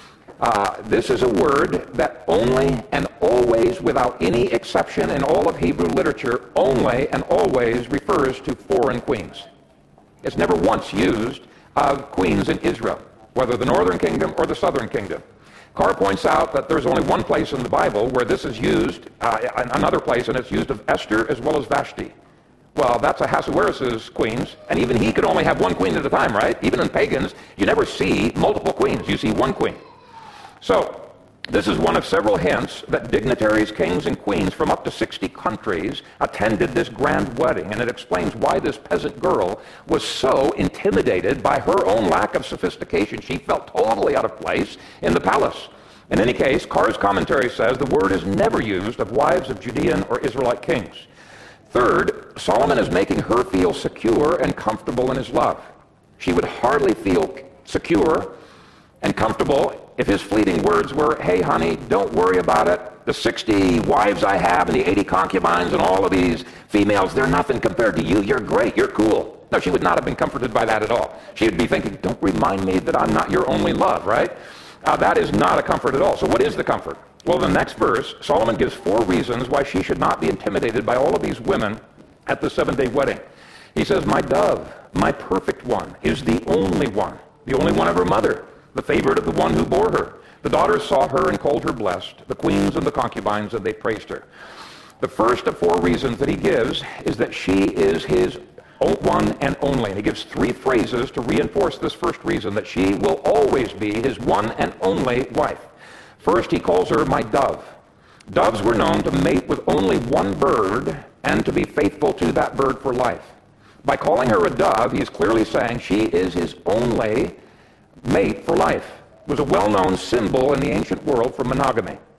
Uh, this is a word that only and always, without any exception in all of Hebrew literature, only and always refers to foreign queens. It's never once used of queens in Israel, whether the northern kingdom or the southern kingdom. Carr points out that there's only one place in the Bible where this is used, uh, another place, and it's used of Esther as well as Vashti. Well, that's Ahasuerus' queens, and even he could only have one queen at a time, right? Even in pagans, you never see multiple queens. You see one queen. So, this is one of several hints that dignitaries, kings, and queens from up to sixty countries attended this grand wedding, and it explains why this peasant girl was so intimidated by her own lack of sophistication. She felt totally out of place in the palace. In any case, Carr's commentary says the word is never used of wives of Judean or Israelite kings. Third, Solomon is making her feel secure and comfortable in his love. She would hardly feel secure and comfortable if his fleeting words were, hey, honey, don't worry about it. The sixty wives I have and the eighty concubines and all of these females, they're nothing compared to you. You're great. You're cool. No, she would not have been comforted by that at all. She would be thinking, don't remind me that I'm not your only love, right? Uh, that is not a comfort at all. So what is the comfort? Well, in the next verse, Solomon gives four reasons why she should not be intimidated by all of these women at the seven-day wedding. He says, my dove, my perfect one, is the only one, the only one of her mother, the favorite of the one who bore her. The daughters saw her and called her blessed, the queens and the concubines, and they praised her. The first of four reasons that he gives is that she is his one and only. And he gives three phrases to reinforce this first reason, that she will always be his one and only wife. First, he calls her my dove. Doves were known to mate with only one bird and to be faithful to that bird for life. By calling her a dove, he is clearly saying she is his only mate for life. It was a well-known symbol in the ancient world for monogamy.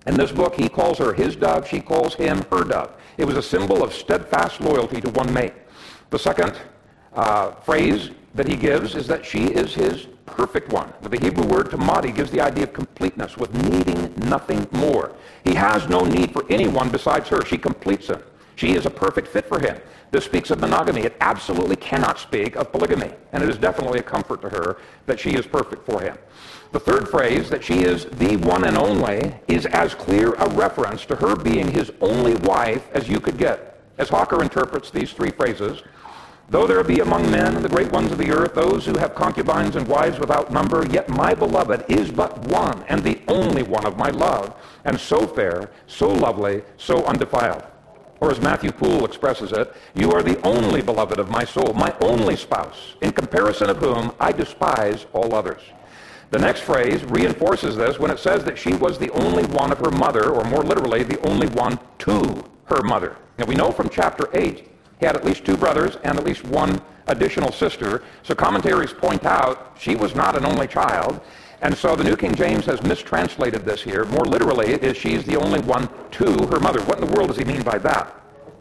In this book, he calls her his dove, she calls him her dove. It was a symbol of steadfast loyalty to one mate. The second uh, phrase that he gives is that she is his perfect one. The Hebrew word tamadi gives the idea of completeness, with needing nothing more. He has no need for anyone besides her. She completes him. She is a perfect fit for him. This speaks of monogamy. It absolutely cannot speak of polygamy, and it is definitely a comfort to her that she is perfect for him. The third phrase, that she is the one and only, is as clear a reference to her being his only wife as you could get. As Hawker interprets these three phrases, though there be among men and the great ones of the earth those who have concubines and wives without number, yet my beloved is but one and the only one of my love, and so fair, so lovely, so undefiled. Or as Matthew Poole expresses it, you are the only beloved of my soul, my only spouse, in comparison of whom I despise all others. The next phrase reinforces this when it says that she was the only one of her mother, or more literally, the only one to her mother. Now we know from chapter eight, he had at least two brothers and at least one additional sister, so commentaries point out she was not an only child, and so the New King James has mistranslated this here. More literally, it is she's the only one to her mother. What in the world does he mean by that?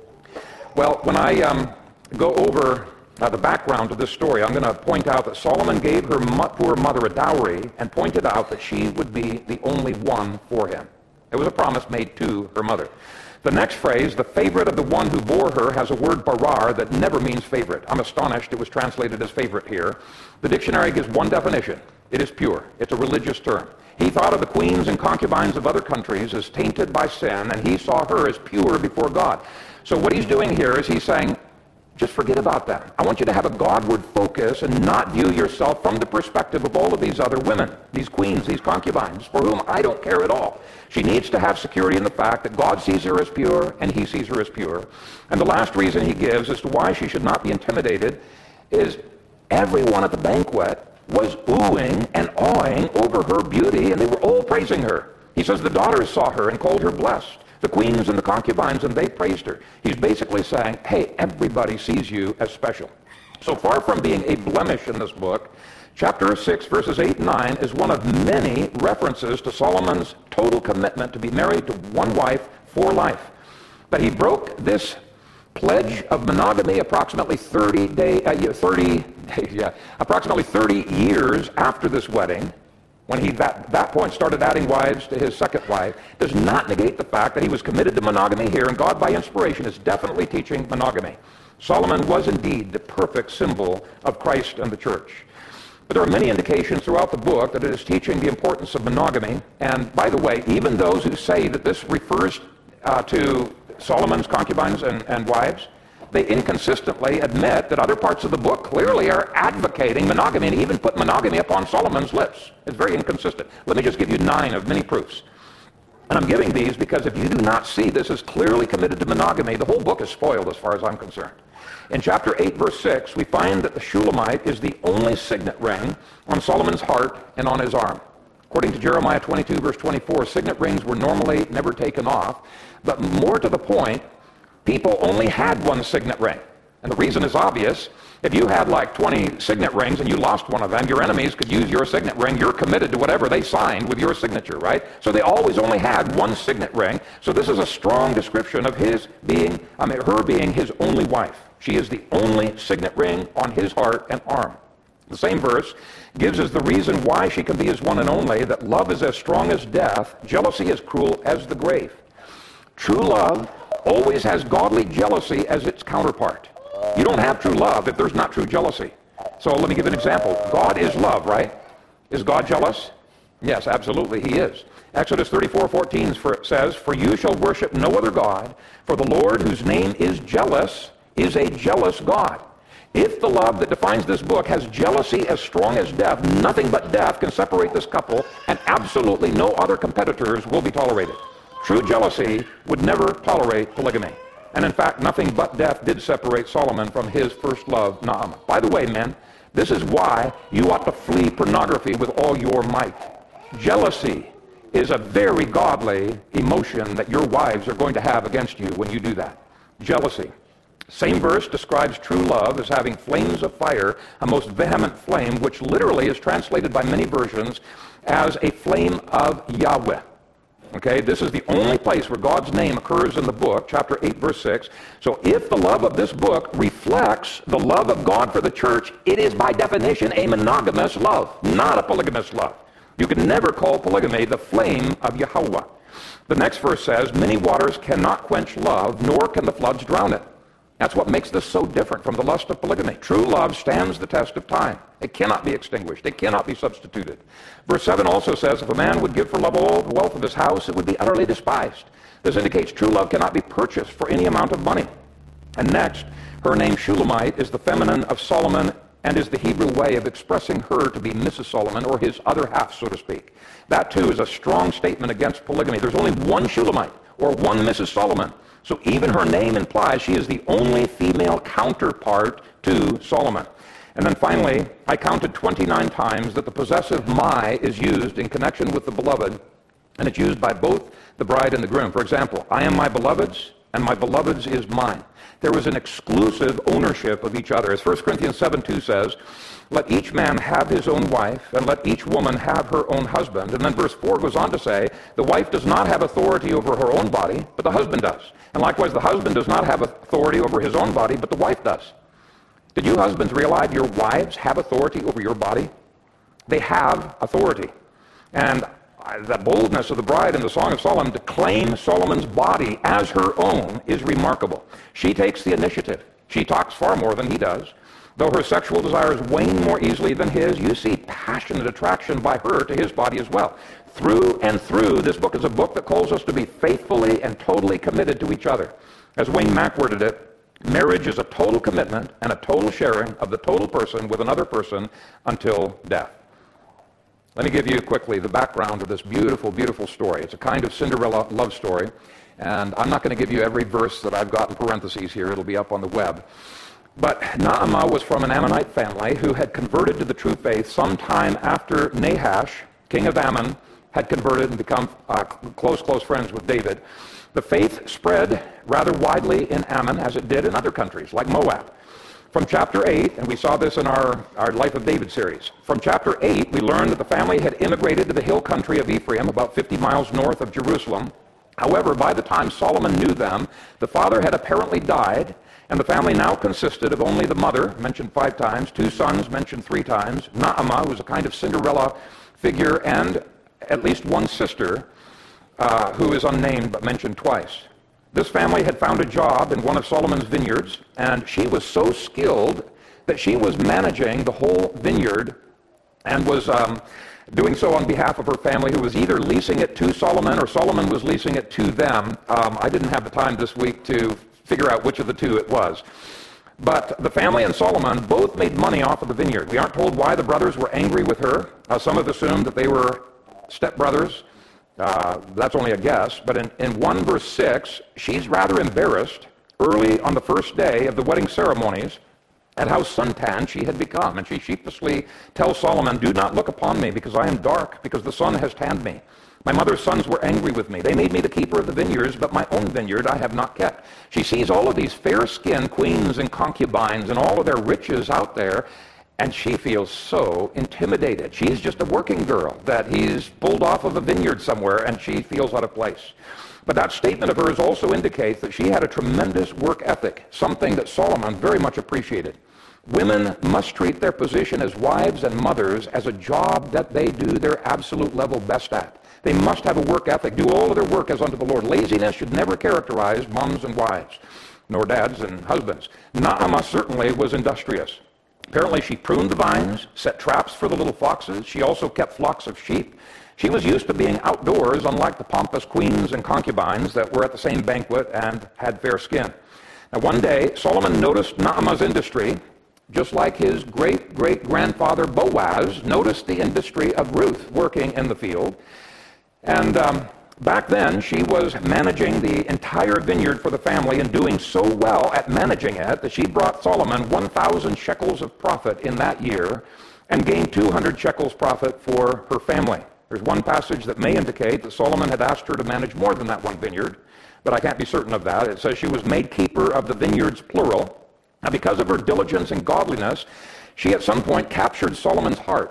Well, when I um, go over uh, the background of this story, I'm going to point out that Solomon gave her mo- poor mother a dowry and pointed out that she would be the only one for him. It was a promise made to her mother. The next phrase, the favorite of the one who bore her, has a word barar that never means favorite. I'm astonished it was translated as favorite here. The dictionary gives one definition. It is pure. It's a religious term. He thought of the queens and concubines of other countries as tainted by sin, and he saw her as pure before God. So what he's doing here is he's saying, just forget about that. I want you to have a Godward focus and not view yourself from the perspective of all of these other women, these queens, these concubines, for whom I don't care at all. She needs to have security in the fact that God sees her as pure and he sees her as pure. And the last reason he gives as to why she should not be intimidated is everyone at the banquet was oohing and awing over her beauty, and they were all praising her. He says the daughters saw her and called her blessed, the queens and the concubines, and they praised her. He's basically saying, hey, everybody sees you as special. So far from being a blemish in this book, chapter six, verses eight and nine is one of many references to Solomon's total commitment to be married to one wife for life. But he broke this pledge of monogamy approximately thirty day, uh, thirty days, yeah, approximately thirty years after this wedding, when he at that point started adding wives to his second wife, does not negate the fact that he was committed to monogamy here, and God by inspiration is definitely teaching monogamy. Solomon was indeed the perfect symbol of Christ and the church. But there are many indications throughout the book that it is teaching the importance of monogamy. And by the way, even those who say that this refers uh, to Solomon's concubines and, and wives, they inconsistently admit that other parts of the book clearly are advocating monogamy and even put monogamy upon Solomon's lips. It's very inconsistent. Let me just give you nine of many proofs. And I'm giving these because if you do not see this as clearly committed to monogamy, the whole book is spoiled as far as I'm concerned. In chapter eight, verse six, we find that the Shulamite is the only signet ring on Solomon's heart and on his arm. According to Jeremiah twenty-two, verse twenty-four, signet rings were normally never taken off, but more to the point, people only had one signet ring. And the reason is obvious. If you had like twenty signet rings and you lost one of them, your enemies could use your signet ring. You're committed to whatever they signed with your signature, right? So they always only had one signet ring. So this is a strong description of his being, I mean, her being his only wife. She is the only signet ring on his heart and arm. The same verse gives us the reason why she can be his one and only, that love is as strong as death, jealousy as cruel as the grave. True love always has godly jealousy as its counterpart. You don't have true love if there's not true jealousy. So let me give an example. God is love, right? Is God jealous? Yes, absolutely, he is. Exodus thirty-four fourteen says, for you shall worship no other God, for the Lord, whose name is jealous, is a jealous God. If the love that defines this book has jealousy as strong as death, nothing but death can separate this couple, and absolutely no other competitors will be tolerated. True jealousy would never tolerate polygamy. And in fact, nothing but death did separate Solomon from his first love, Naamah. By the way, men, this is why you ought to flee pornography with all your might. Jealousy is a very godly emotion that your wives are going to have against you when you do that. Jealousy. Same verse describes true love as having flames of fire, a most vehement flame, which literally is translated by many versions as a flame of Yahweh. Okay, this is the only place where God's name occurs in the book, chapter eight, verse six. So if the love of this book reflects the love of God for the church, it is by definition a monogamous love, not a polygamous love. You can never call polygamy the flame of Yahweh. The next verse says, many waters cannot quench love, nor can the floods drown it. That's what makes this so different from the lust of polygamy. True love stands the test of time. It cannot be extinguished. It cannot be substituted. Verse seven also says, if a man would give for love all the wealth of his house, it would be utterly despised. This indicates true love cannot be purchased for any amount of money. And next, her name Shulamite is the feminine of Solomon and is the Hebrew way of expressing her to be Missus Solomon, or his other half, so to speak. That, too, is a strong statement against polygamy. There's only one Shulamite, or one Missus Solomon. So even her name implies she is the only female counterpart to Solomon. And then finally, I counted twenty-nine times that the possessive my is used in connection with the beloved, and it's used by both the bride and the groom. For example, I am my beloved's, and my beloved's is mine. There was an exclusive ownership of each other. As First Corinthians seven two says, let each man have his own wife, and let each woman have her own husband. And then verse four goes on to say, the wife does not have authority over her own body, but the husband does. And likewise, the husband does not have authority over his own body, but the wife does. Did you husbands realize your wives have authority over your body? They have authority. And the boldness of the bride in the Song of Solomon to claim Solomon's body as her own is remarkable. She takes the initiative. She talks far more than he does. Though her sexual desires wane more easily than his, you see passionate attraction by her to his body as well. Through and through, this book is a book that calls us to be faithfully and totally committed to each other. As Wayne Mack worded it, marriage is a total commitment and a total sharing of the total person with another person until death. Let me give you quickly the background of this beautiful, beautiful story. It's a kind of Cinderella love story, and I'm not going to give you every verse that I've got in parentheses here. It'll be up on the web. But Naamah was from an Ammonite family who had converted to the true faith sometime after Nahash, king of Ammon, had converted and become uh, close, close friends with David. The faith spread rather widely in Ammon as it did in other countries, like Moab. From chapter eight, and we saw this in our, our Life of David series, from chapter eight, we learned that the family had immigrated to the hill country of Ephraim, about fifty miles north of Jerusalem. However, by the time Solomon knew them, the father had apparently died, and the family now consisted of only the mother, mentioned five times, two sons, mentioned three times, Naamah, who was a kind of Cinderella figure, and at least one sister, uh, who is unnamed but mentioned twice. This family had found a job in one of Solomon's vineyards, and she was so skilled that she was managing the whole vineyard and was um, doing so on behalf of her family, who was either leasing it to Solomon or Solomon was leasing it to them. Um, I didn't have the time this week to figure out which of the two it was. But the family and Solomon both made money off of the vineyard. We aren't told why the brothers were angry with her. Uh, some have assumed that they were stepbrothers. Uh, that's only a guess, but in, in one verse six, she's rather embarrassed early on the first day of the wedding ceremonies at how suntan she had become. And she sheepishly tells Solomon, do not look upon me because I am dark, because the sun has tanned me. My mother's sons were angry with me. They made me the keeper of the vineyards, but my own vineyard I have not kept. She sees all of these fair-skinned queens and concubines and all of their riches out there, and she feels so intimidated. She's just a working girl that he's pulled off of a vineyard somewhere, and she feels out of place. But that statement of hers also indicates that she had a tremendous work ethic, something that Solomon very much appreciated. Women must treat their position as wives and mothers as a job that they do their absolute level best at. They must have a work ethic, do all of their work as unto the Lord. Laziness should never characterize moms and wives, nor dads and husbands. Naamah certainly was industrious. Apparently she pruned the vines, set traps for the little foxes. She also kept flocks of sheep. She was used to being outdoors, unlike the pompous queens and concubines that were at the same banquet and had fair skin. Now one day, Solomon noticed Naamah's industry, just like his great-great-grandfather Boaz noticed the industry of Ruth working in the field. And um, back then, she was managing the entire vineyard for the family and doing so well at managing it that she brought Solomon one thousand shekels of profit in that year and gained two hundred shekels profit for her family. There's one passage that may indicate that Solomon had asked her to manage more than that one vineyard, but I can't be certain of that. It says she was made keeper of the vineyards, plural. Now, because of her diligence and godliness, she at some point captured Solomon's heart.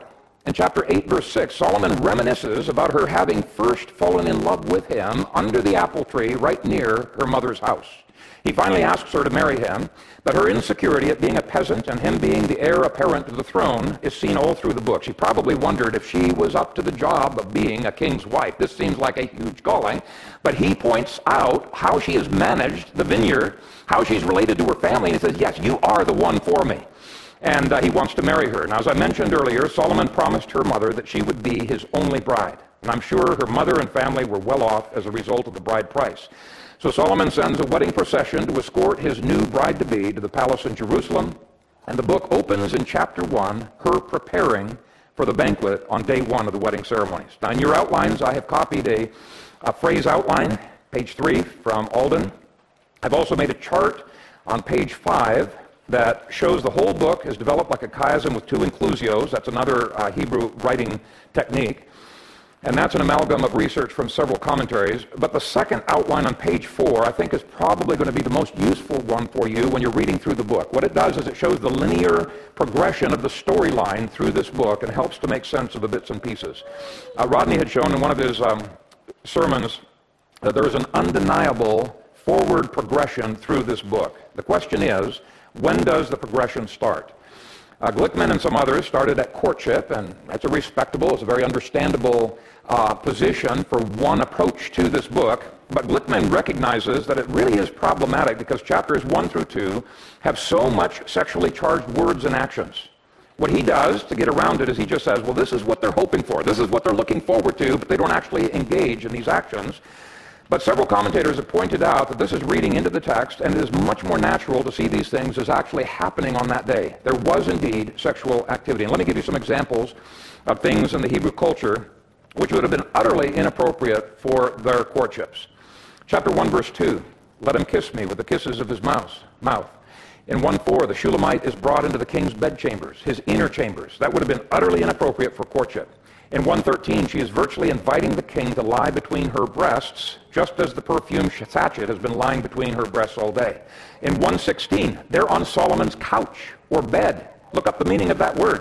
In chapter eight, verse six, Solomon reminisces about her having first fallen in love with him under the apple tree right near her mother's house. He finally asks her to marry him, but her insecurity at being a peasant and him being the heir apparent to the throne is seen all through the book. She probably wondered if she was up to the job of being a king's wife. This seems like a huge calling, but he points out how she has managed the vineyard, how she's related to her family, and he says, yes, you are the one for me. And uh, he wants to marry her. Now, as I mentioned earlier, Solomon promised her mother that she would be his only bride. And I'm sure her mother and family were well off as a result of the bride price. So Solomon sends a wedding procession to escort his new bride-to-be to the palace in Jerusalem. And the book opens in chapter one, her preparing for the banquet on day one of the wedding ceremonies. Now, in your outlines, I have copied a, a phrase outline, page three, from Alden. I've also made a chart on page five that shows the whole book is developed like a chiasm with two inclusios. That's another uh, Hebrew writing technique. And that's an amalgam of research from several commentaries. But the second outline on page four, I think, is probably going to be the most useful one for you when you're reading through the book. What it does is it shows the linear progression of the storyline through this book and helps to make sense of the bits and pieces. Uh, Rodney had shown in one of his um, sermons that there is an undeniable forward progression through this book. The question is, when does the progression start? Uh, Glickman and some others started at courtship, and that's a respectable, it's a very understandable uh, position for one approach to this book. But Glickman recognizes that it really is problematic because chapters one through two have so much sexually charged words and actions. What he does to get around it is he just says, well, this is what they're hoping for, this is what they're looking forward to, but they don't actually engage in these actions. But several commentators have pointed out that this is reading into the text, and it is much more natural to see these things as actually happening on that day. There was indeed sexual activity. And let me give you some examples of things in the Hebrew culture which would have been utterly inappropriate for their courtships. Chapter one, verse two, let him kiss me with the kisses of his mouth. mouth. In one four, the Shulamite is brought into the king's bedchambers, his inner chambers. That would have been utterly inappropriate for courtship. In one thirteen, she is virtually inviting the king to lie between her breasts, just as the perfume sachet has been lying between her breasts all day. In one sixteen, they're on Solomon's couch or bed. Look up the meaning of that word.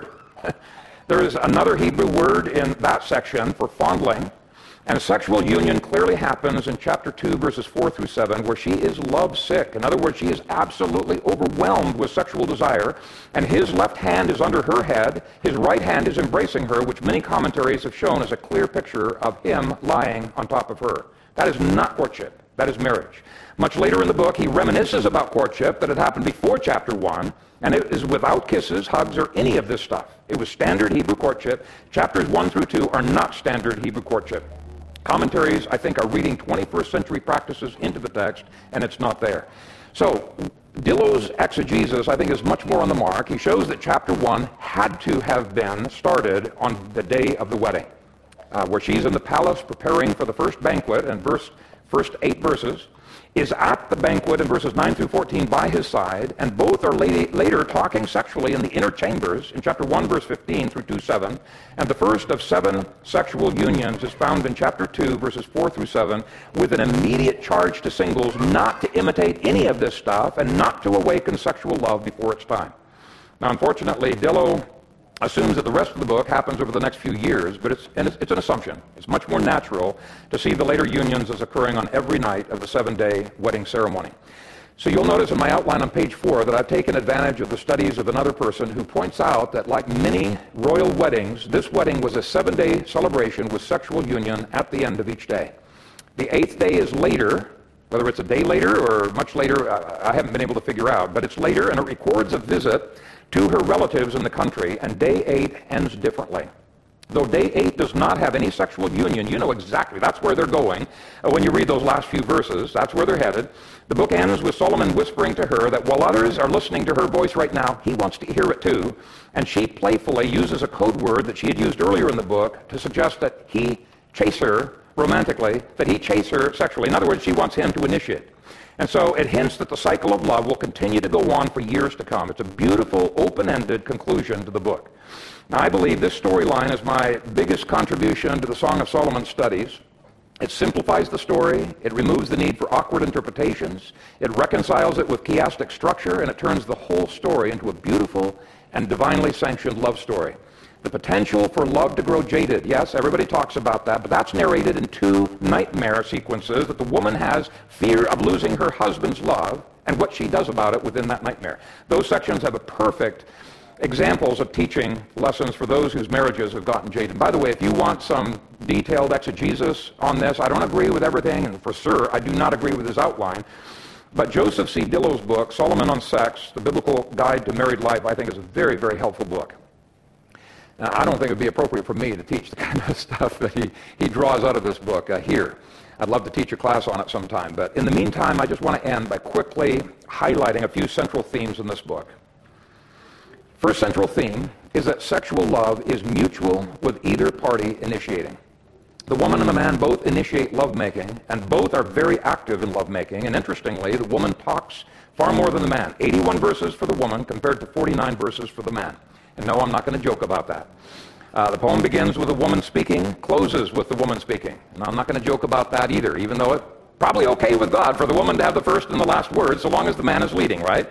There is another Hebrew word in that section for fondling, and sexual union clearly happens in chapter two, verses four through seven, where she is lovesick. In other words, she is absolutely overwhelmed with sexual desire, and his left hand is under her head, his right hand is embracing her, which many commentaries have shown as a clear picture of him lying on top of her. That is not courtship. That is marriage. Much later in the book, he reminisces about courtship that had happened before chapter one, and it is without kisses, hugs, or any of this stuff. It was standard Hebrew courtship. Chapters one through two are not standard Hebrew courtship. Commentaries, I think, are reading twenty-first century practices into the text, and it's not there. So, Dillow's exegesis, I think, is much more on the mark. He shows that chapter one had to have been started on the day of the wedding, uh, where she's in the palace preparing for the first banquet, and verse, first eight verses, is at the banquet in verses nine through fourteen by his side, and both are lady, later talking sexually in the inner chambers in chapter one, verse fifteen through two seven, and the first of seven sexual unions is found in chapter two, verses four through seven, with an immediate charge to singles not to imitate any of this stuff and not to awaken sexual love before it's time. Now, unfortunately, Dillow assumes that the rest of the book happens over the next few years, but it's, and it's, it's an assumption. It's much more natural to see the later unions as occurring on every night of the seven-day wedding ceremony. So you'll notice in my outline on page four that I've taken advantage of the studies of another person who points out that like many royal weddings, this wedding was a seven-day celebration with sexual union at the end of each day. The eighth day is later, whether it's a day later or much later, I haven't been able to figure out, but it's later, and it records a visit to her relatives in the country, and day eight ends differently. Though day eight does not have any sexual union, you know exactly, that's where they're going. Uh, when you read those last few verses, that's where they're headed. The book ends with Solomon whispering to her that while others are listening to her voice right now, he wants to hear it too, and she playfully uses a code word that she had used earlier in the book to suggest that he chase her romantically, that he chase her sexually. In other words, she wants him to initiate. And so it hints that the cycle of love will continue to go on for years to come. It's a beautiful, open-ended conclusion to the book. Now, I believe this storyline is my biggest contribution to the Song of Solomon studies. It simplifies the story, it removes the need for awkward interpretations, it reconciles it with chiastic structure, and it turns the whole story into a beautiful and divinely sanctioned love story. The potential for love to grow jaded. Yes, everybody talks about that, but that's narrated in two nightmare sequences that the woman has fear of losing her husband's love and what she does about it within that nightmare. Those sections have a perfect examples of teaching lessons for those whose marriages have gotten jaded. By the way, if you want some detailed exegesis on this, I don't agree with everything, and for sure I do not agree with his outline, but Joseph C. Dillow's book, Solomon on Sex, The Biblical Guide to Married Life, I think is a very, very helpful book. Now, I don't think it would be appropriate for me to teach the kind of stuff that he, he draws out of this book uh, here. I'd love to teach a class on it sometime, but in the meantime, I just want to end by quickly highlighting a few central themes in this book. First central theme is that sexual love is mutual with either party initiating. The woman and the man both initiate lovemaking, and both are very active in lovemaking, and interestingly, the woman talks far more than the man. eighty-one verses for the woman compared to forty-nine verses for the man. And no, I'm not going to joke about that. Uh, the poem begins with a woman speaking, closes with the woman speaking. And I'm not going to joke about that either, even though it's probably okay with God for the woman to have the first and the last word, so long as the man is leading, right?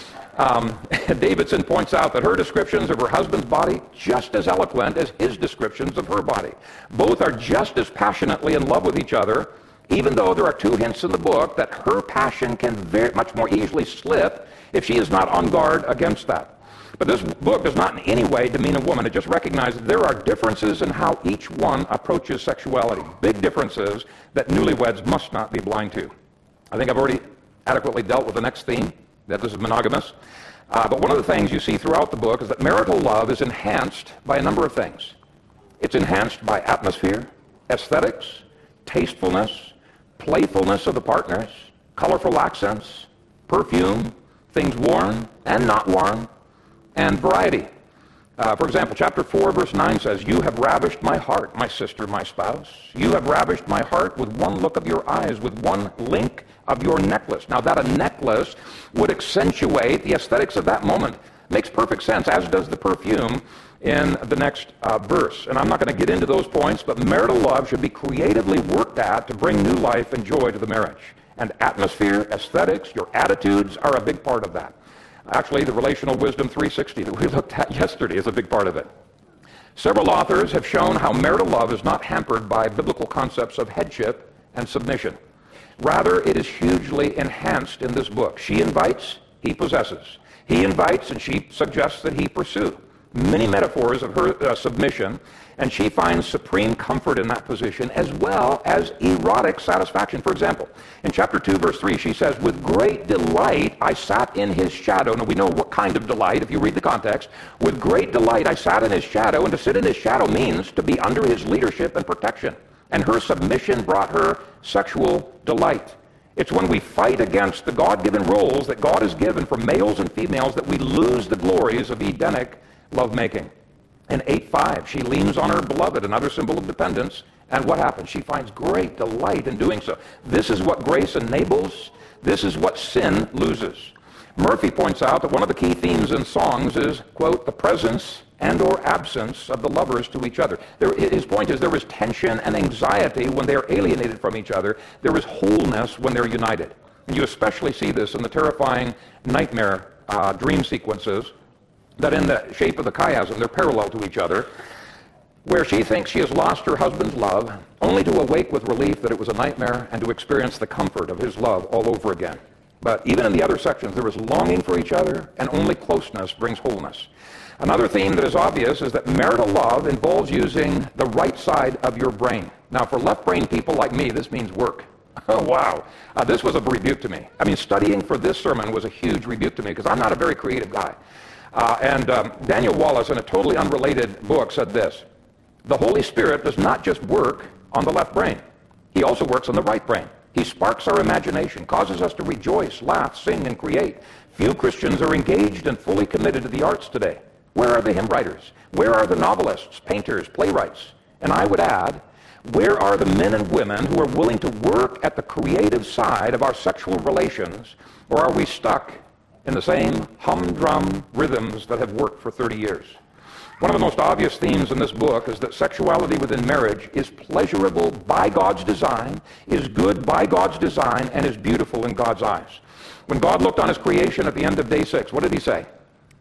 Um, Davidson points out that her descriptions of her husband's body just as eloquent as his descriptions of her body. Both are just as passionately in love with each other, even though there are two hints in the book that her passion can very much more easily slip if she is not on guard against that. But this book does not in any way demean a woman. It just recognizes there are differences in how each one approaches sexuality. Big differences that newlyweds must not be blind to. I think I've already adequately dealt with the next theme, that this is monogamous. Uh, but one of the things you see throughout the book is that marital love is enhanced by a number of things. It's enhanced by atmosphere, aesthetics, tastefulness, playfulness of the partners, colorful accents, perfume, things worn and not worn, and variety. Uh, for example, chapter four, verse nine says, "You have ravished my heart, my sister, my spouse. You have ravished my heart with one look of your eyes, with one link of your necklace." Now, that a necklace would accentuate the aesthetics of that moment makes perfect sense, as does the perfume in the next uh, verse. And I'm not going to get into those points, but marital love should be creatively worked at to bring new life and joy to the marriage. And atmosphere, aesthetics, your attitudes are a big part of that. Actually, the Relational Wisdom three sixty that we looked at yesterday is a big part of it. Several authors have shown how marital love is not hampered by biblical concepts of headship and submission. Rather, it is hugely enhanced in this book. She invites, he possesses. He invites, and she suggests that he pursue. Many metaphors of her uh, submission, and she finds supreme comfort in that position as well as erotic satisfaction. For example, in chapter two, verse three, she says, "With great delight I sat in his shadow." Now we know what kind of delight if you read the context. "With great delight I sat in his shadow," and to sit in his shadow means to be under his leadership and protection. And her submission brought her sexual delight. It's when we fight against the God-given roles that God has given for males and females that we lose the glories of Edenic lovemaking. In eight five, she leans on her beloved, another symbol of dependence, and what happens? She finds great delight in doing so. This is what grace enables. This is what sin loses. Murphy points out that one of the key themes in songs is, quote, "the presence and or absence of the lovers to each other." There, his point is there is tension and anxiety when they are alienated from each other. There is wholeness when they're united. And you especially see this in the terrifying nightmare uh, dream sequences that in the shape of the chiasm, they're parallel to each other, where she thinks she has lost her husband's love, only to awake with relief that it was a nightmare and to experience the comfort of his love all over again. But even in the other sections, there is longing for each other, and only closeness brings wholeness. Another theme that is obvious is that marital love involves using the right side of your brain. Now, for left-brain people like me, this means work. Oh, wow. Uh, this was a rebuke to me. I mean, studying for this sermon was a huge rebuke to me because I'm not a very creative guy. Uh, and um, Daniel Wallace, in a totally unrelated book, said this: "The Holy Spirit does not just work on the left brain. He also works on the right brain. He sparks our imagination, causes us to rejoice, laugh, sing, and create. Few Christians are engaged and fully committed to the arts today. Where are the hymn writers? Where are the novelists, painters, playwrights? And I would add, where are the men and women who are willing to work at the creative side of our sexual relations, or are we stuck in the same humdrum rhythms that have worked for thirty years? One of the most obvious themes in this book is that sexuality within marriage is pleasurable by God's design, is good by God's design, and is beautiful in God's eyes. When God looked on his creation at the end of day six, what did he say?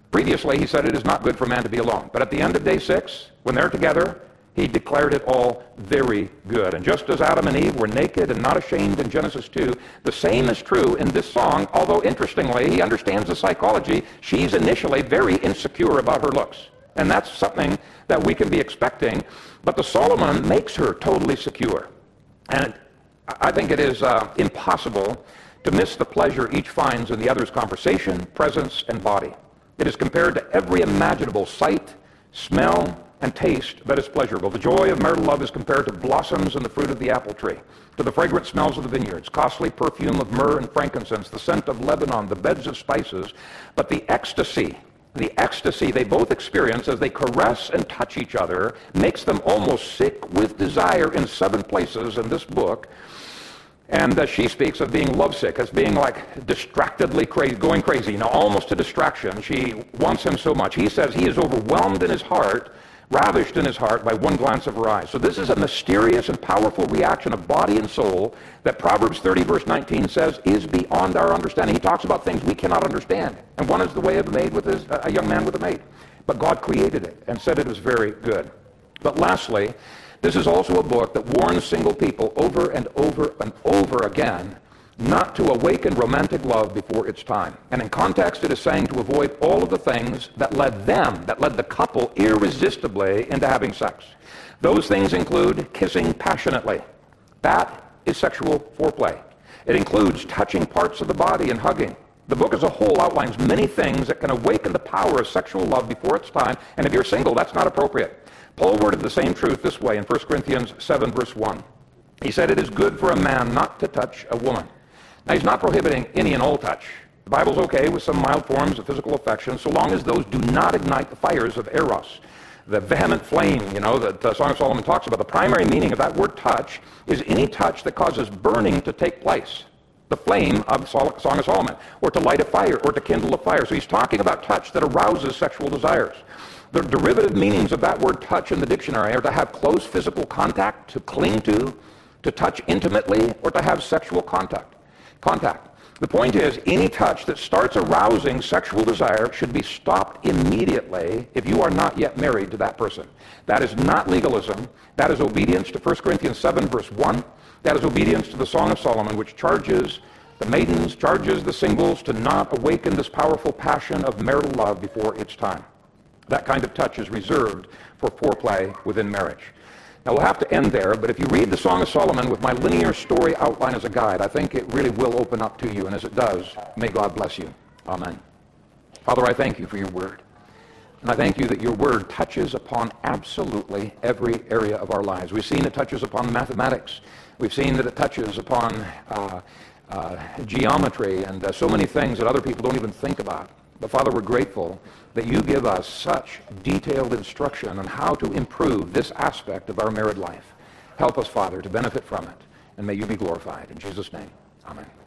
Previously, he said it is not good for man to be alone. But at the end of day six, when they're together, he declared it all very good. And just as Adam and Eve were naked and not ashamed in Genesis two, the same is true in this song, although interestingly, he understands the psychology. She's initially very insecure about her looks. And that's something that we can be expecting. But the Solomon makes her totally secure. And I think it is uh, impossible to miss the pleasure each finds in the other's conversation, presence, and body. It is compared to every imaginable sight, smell, and taste that is pleasurable. The joy of marital love is compared to blossoms and the fruit of the apple tree, to the fragrant smells of the vineyards, costly perfume of myrrh and frankincense, the scent of Lebanon, the beds of spices. But the ecstasy, the ecstasy they both experience as they caress and touch each other makes them almost sick with desire in seven places in this book. And uh, she speaks of being lovesick, as being like distractedly crazy, going crazy, you know, almost to distraction. She wants him so much. He says he is overwhelmed in his heart, ravished in his heart by one glance of her eyes. So this is a mysterious and powerful reaction of body and soul that Proverbs thirty verse nineteen says is beyond our understanding. He talks about things we cannot understand. And one is the way of a maid with his, a young man with a maid. But God created it and said it was very good. But lastly, this is also a book that warns single people over and over and over again not to awaken romantic love before its time. And in context, it is saying to avoid all of the things that led them, that led the couple irresistibly into having sex. Those things include kissing passionately. That is sexual foreplay. It includes touching parts of the body and hugging. The book as a whole outlines many things that can awaken the power of sexual love before its time, and if you're single, that's not appropriate. Paul worded the same truth this way in First Corinthians seven, verse one. He said, it is good for a man not to touch a woman. Now, he's not prohibiting any and all touch. The Bible's okay with some mild forms of physical affection, so long as those do not ignite the fires of eros, the vehement flame, you know, that the Song of Solomon talks about. The primary meaning of that word touch is any touch that causes burning to take place. The flame of Song of Solomon, or to light a fire, or to kindle a fire. So he's talking about touch that arouses sexual desires. The derivative meanings of that word touch in the dictionary are to have close physical contact, to cling to, to touch intimately, or to have sexual contact. Contact. The point is, any touch that starts arousing sexual desire should be stopped immediately if you are not yet married to that person. That is not legalism. That is obedience to First Corinthians seven, verse one. That is obedience to the Song of Solomon, which charges the maidens, charges the singles to not awaken this powerful passion of marital love before its time. That kind of touch is reserved for foreplay within marriage. Now, we'll have to end there, but if you read the Song of Solomon with my linear story outline as a guide, I think it really will open up to you, and as it does, may God bless you. Amen. Father, I thank you for your word, and I thank you that your word touches upon absolutely every area of our lives. We've seen it touches upon mathematics. We've seen that it touches upon uh, uh, geometry and uh, so many things that other people don't even think about. But Father, we're grateful that you give us such detailed instruction on how to improve this aspect of our married life. Help us, Father, to benefit from it, and may you be glorified. In Jesus' name, amen.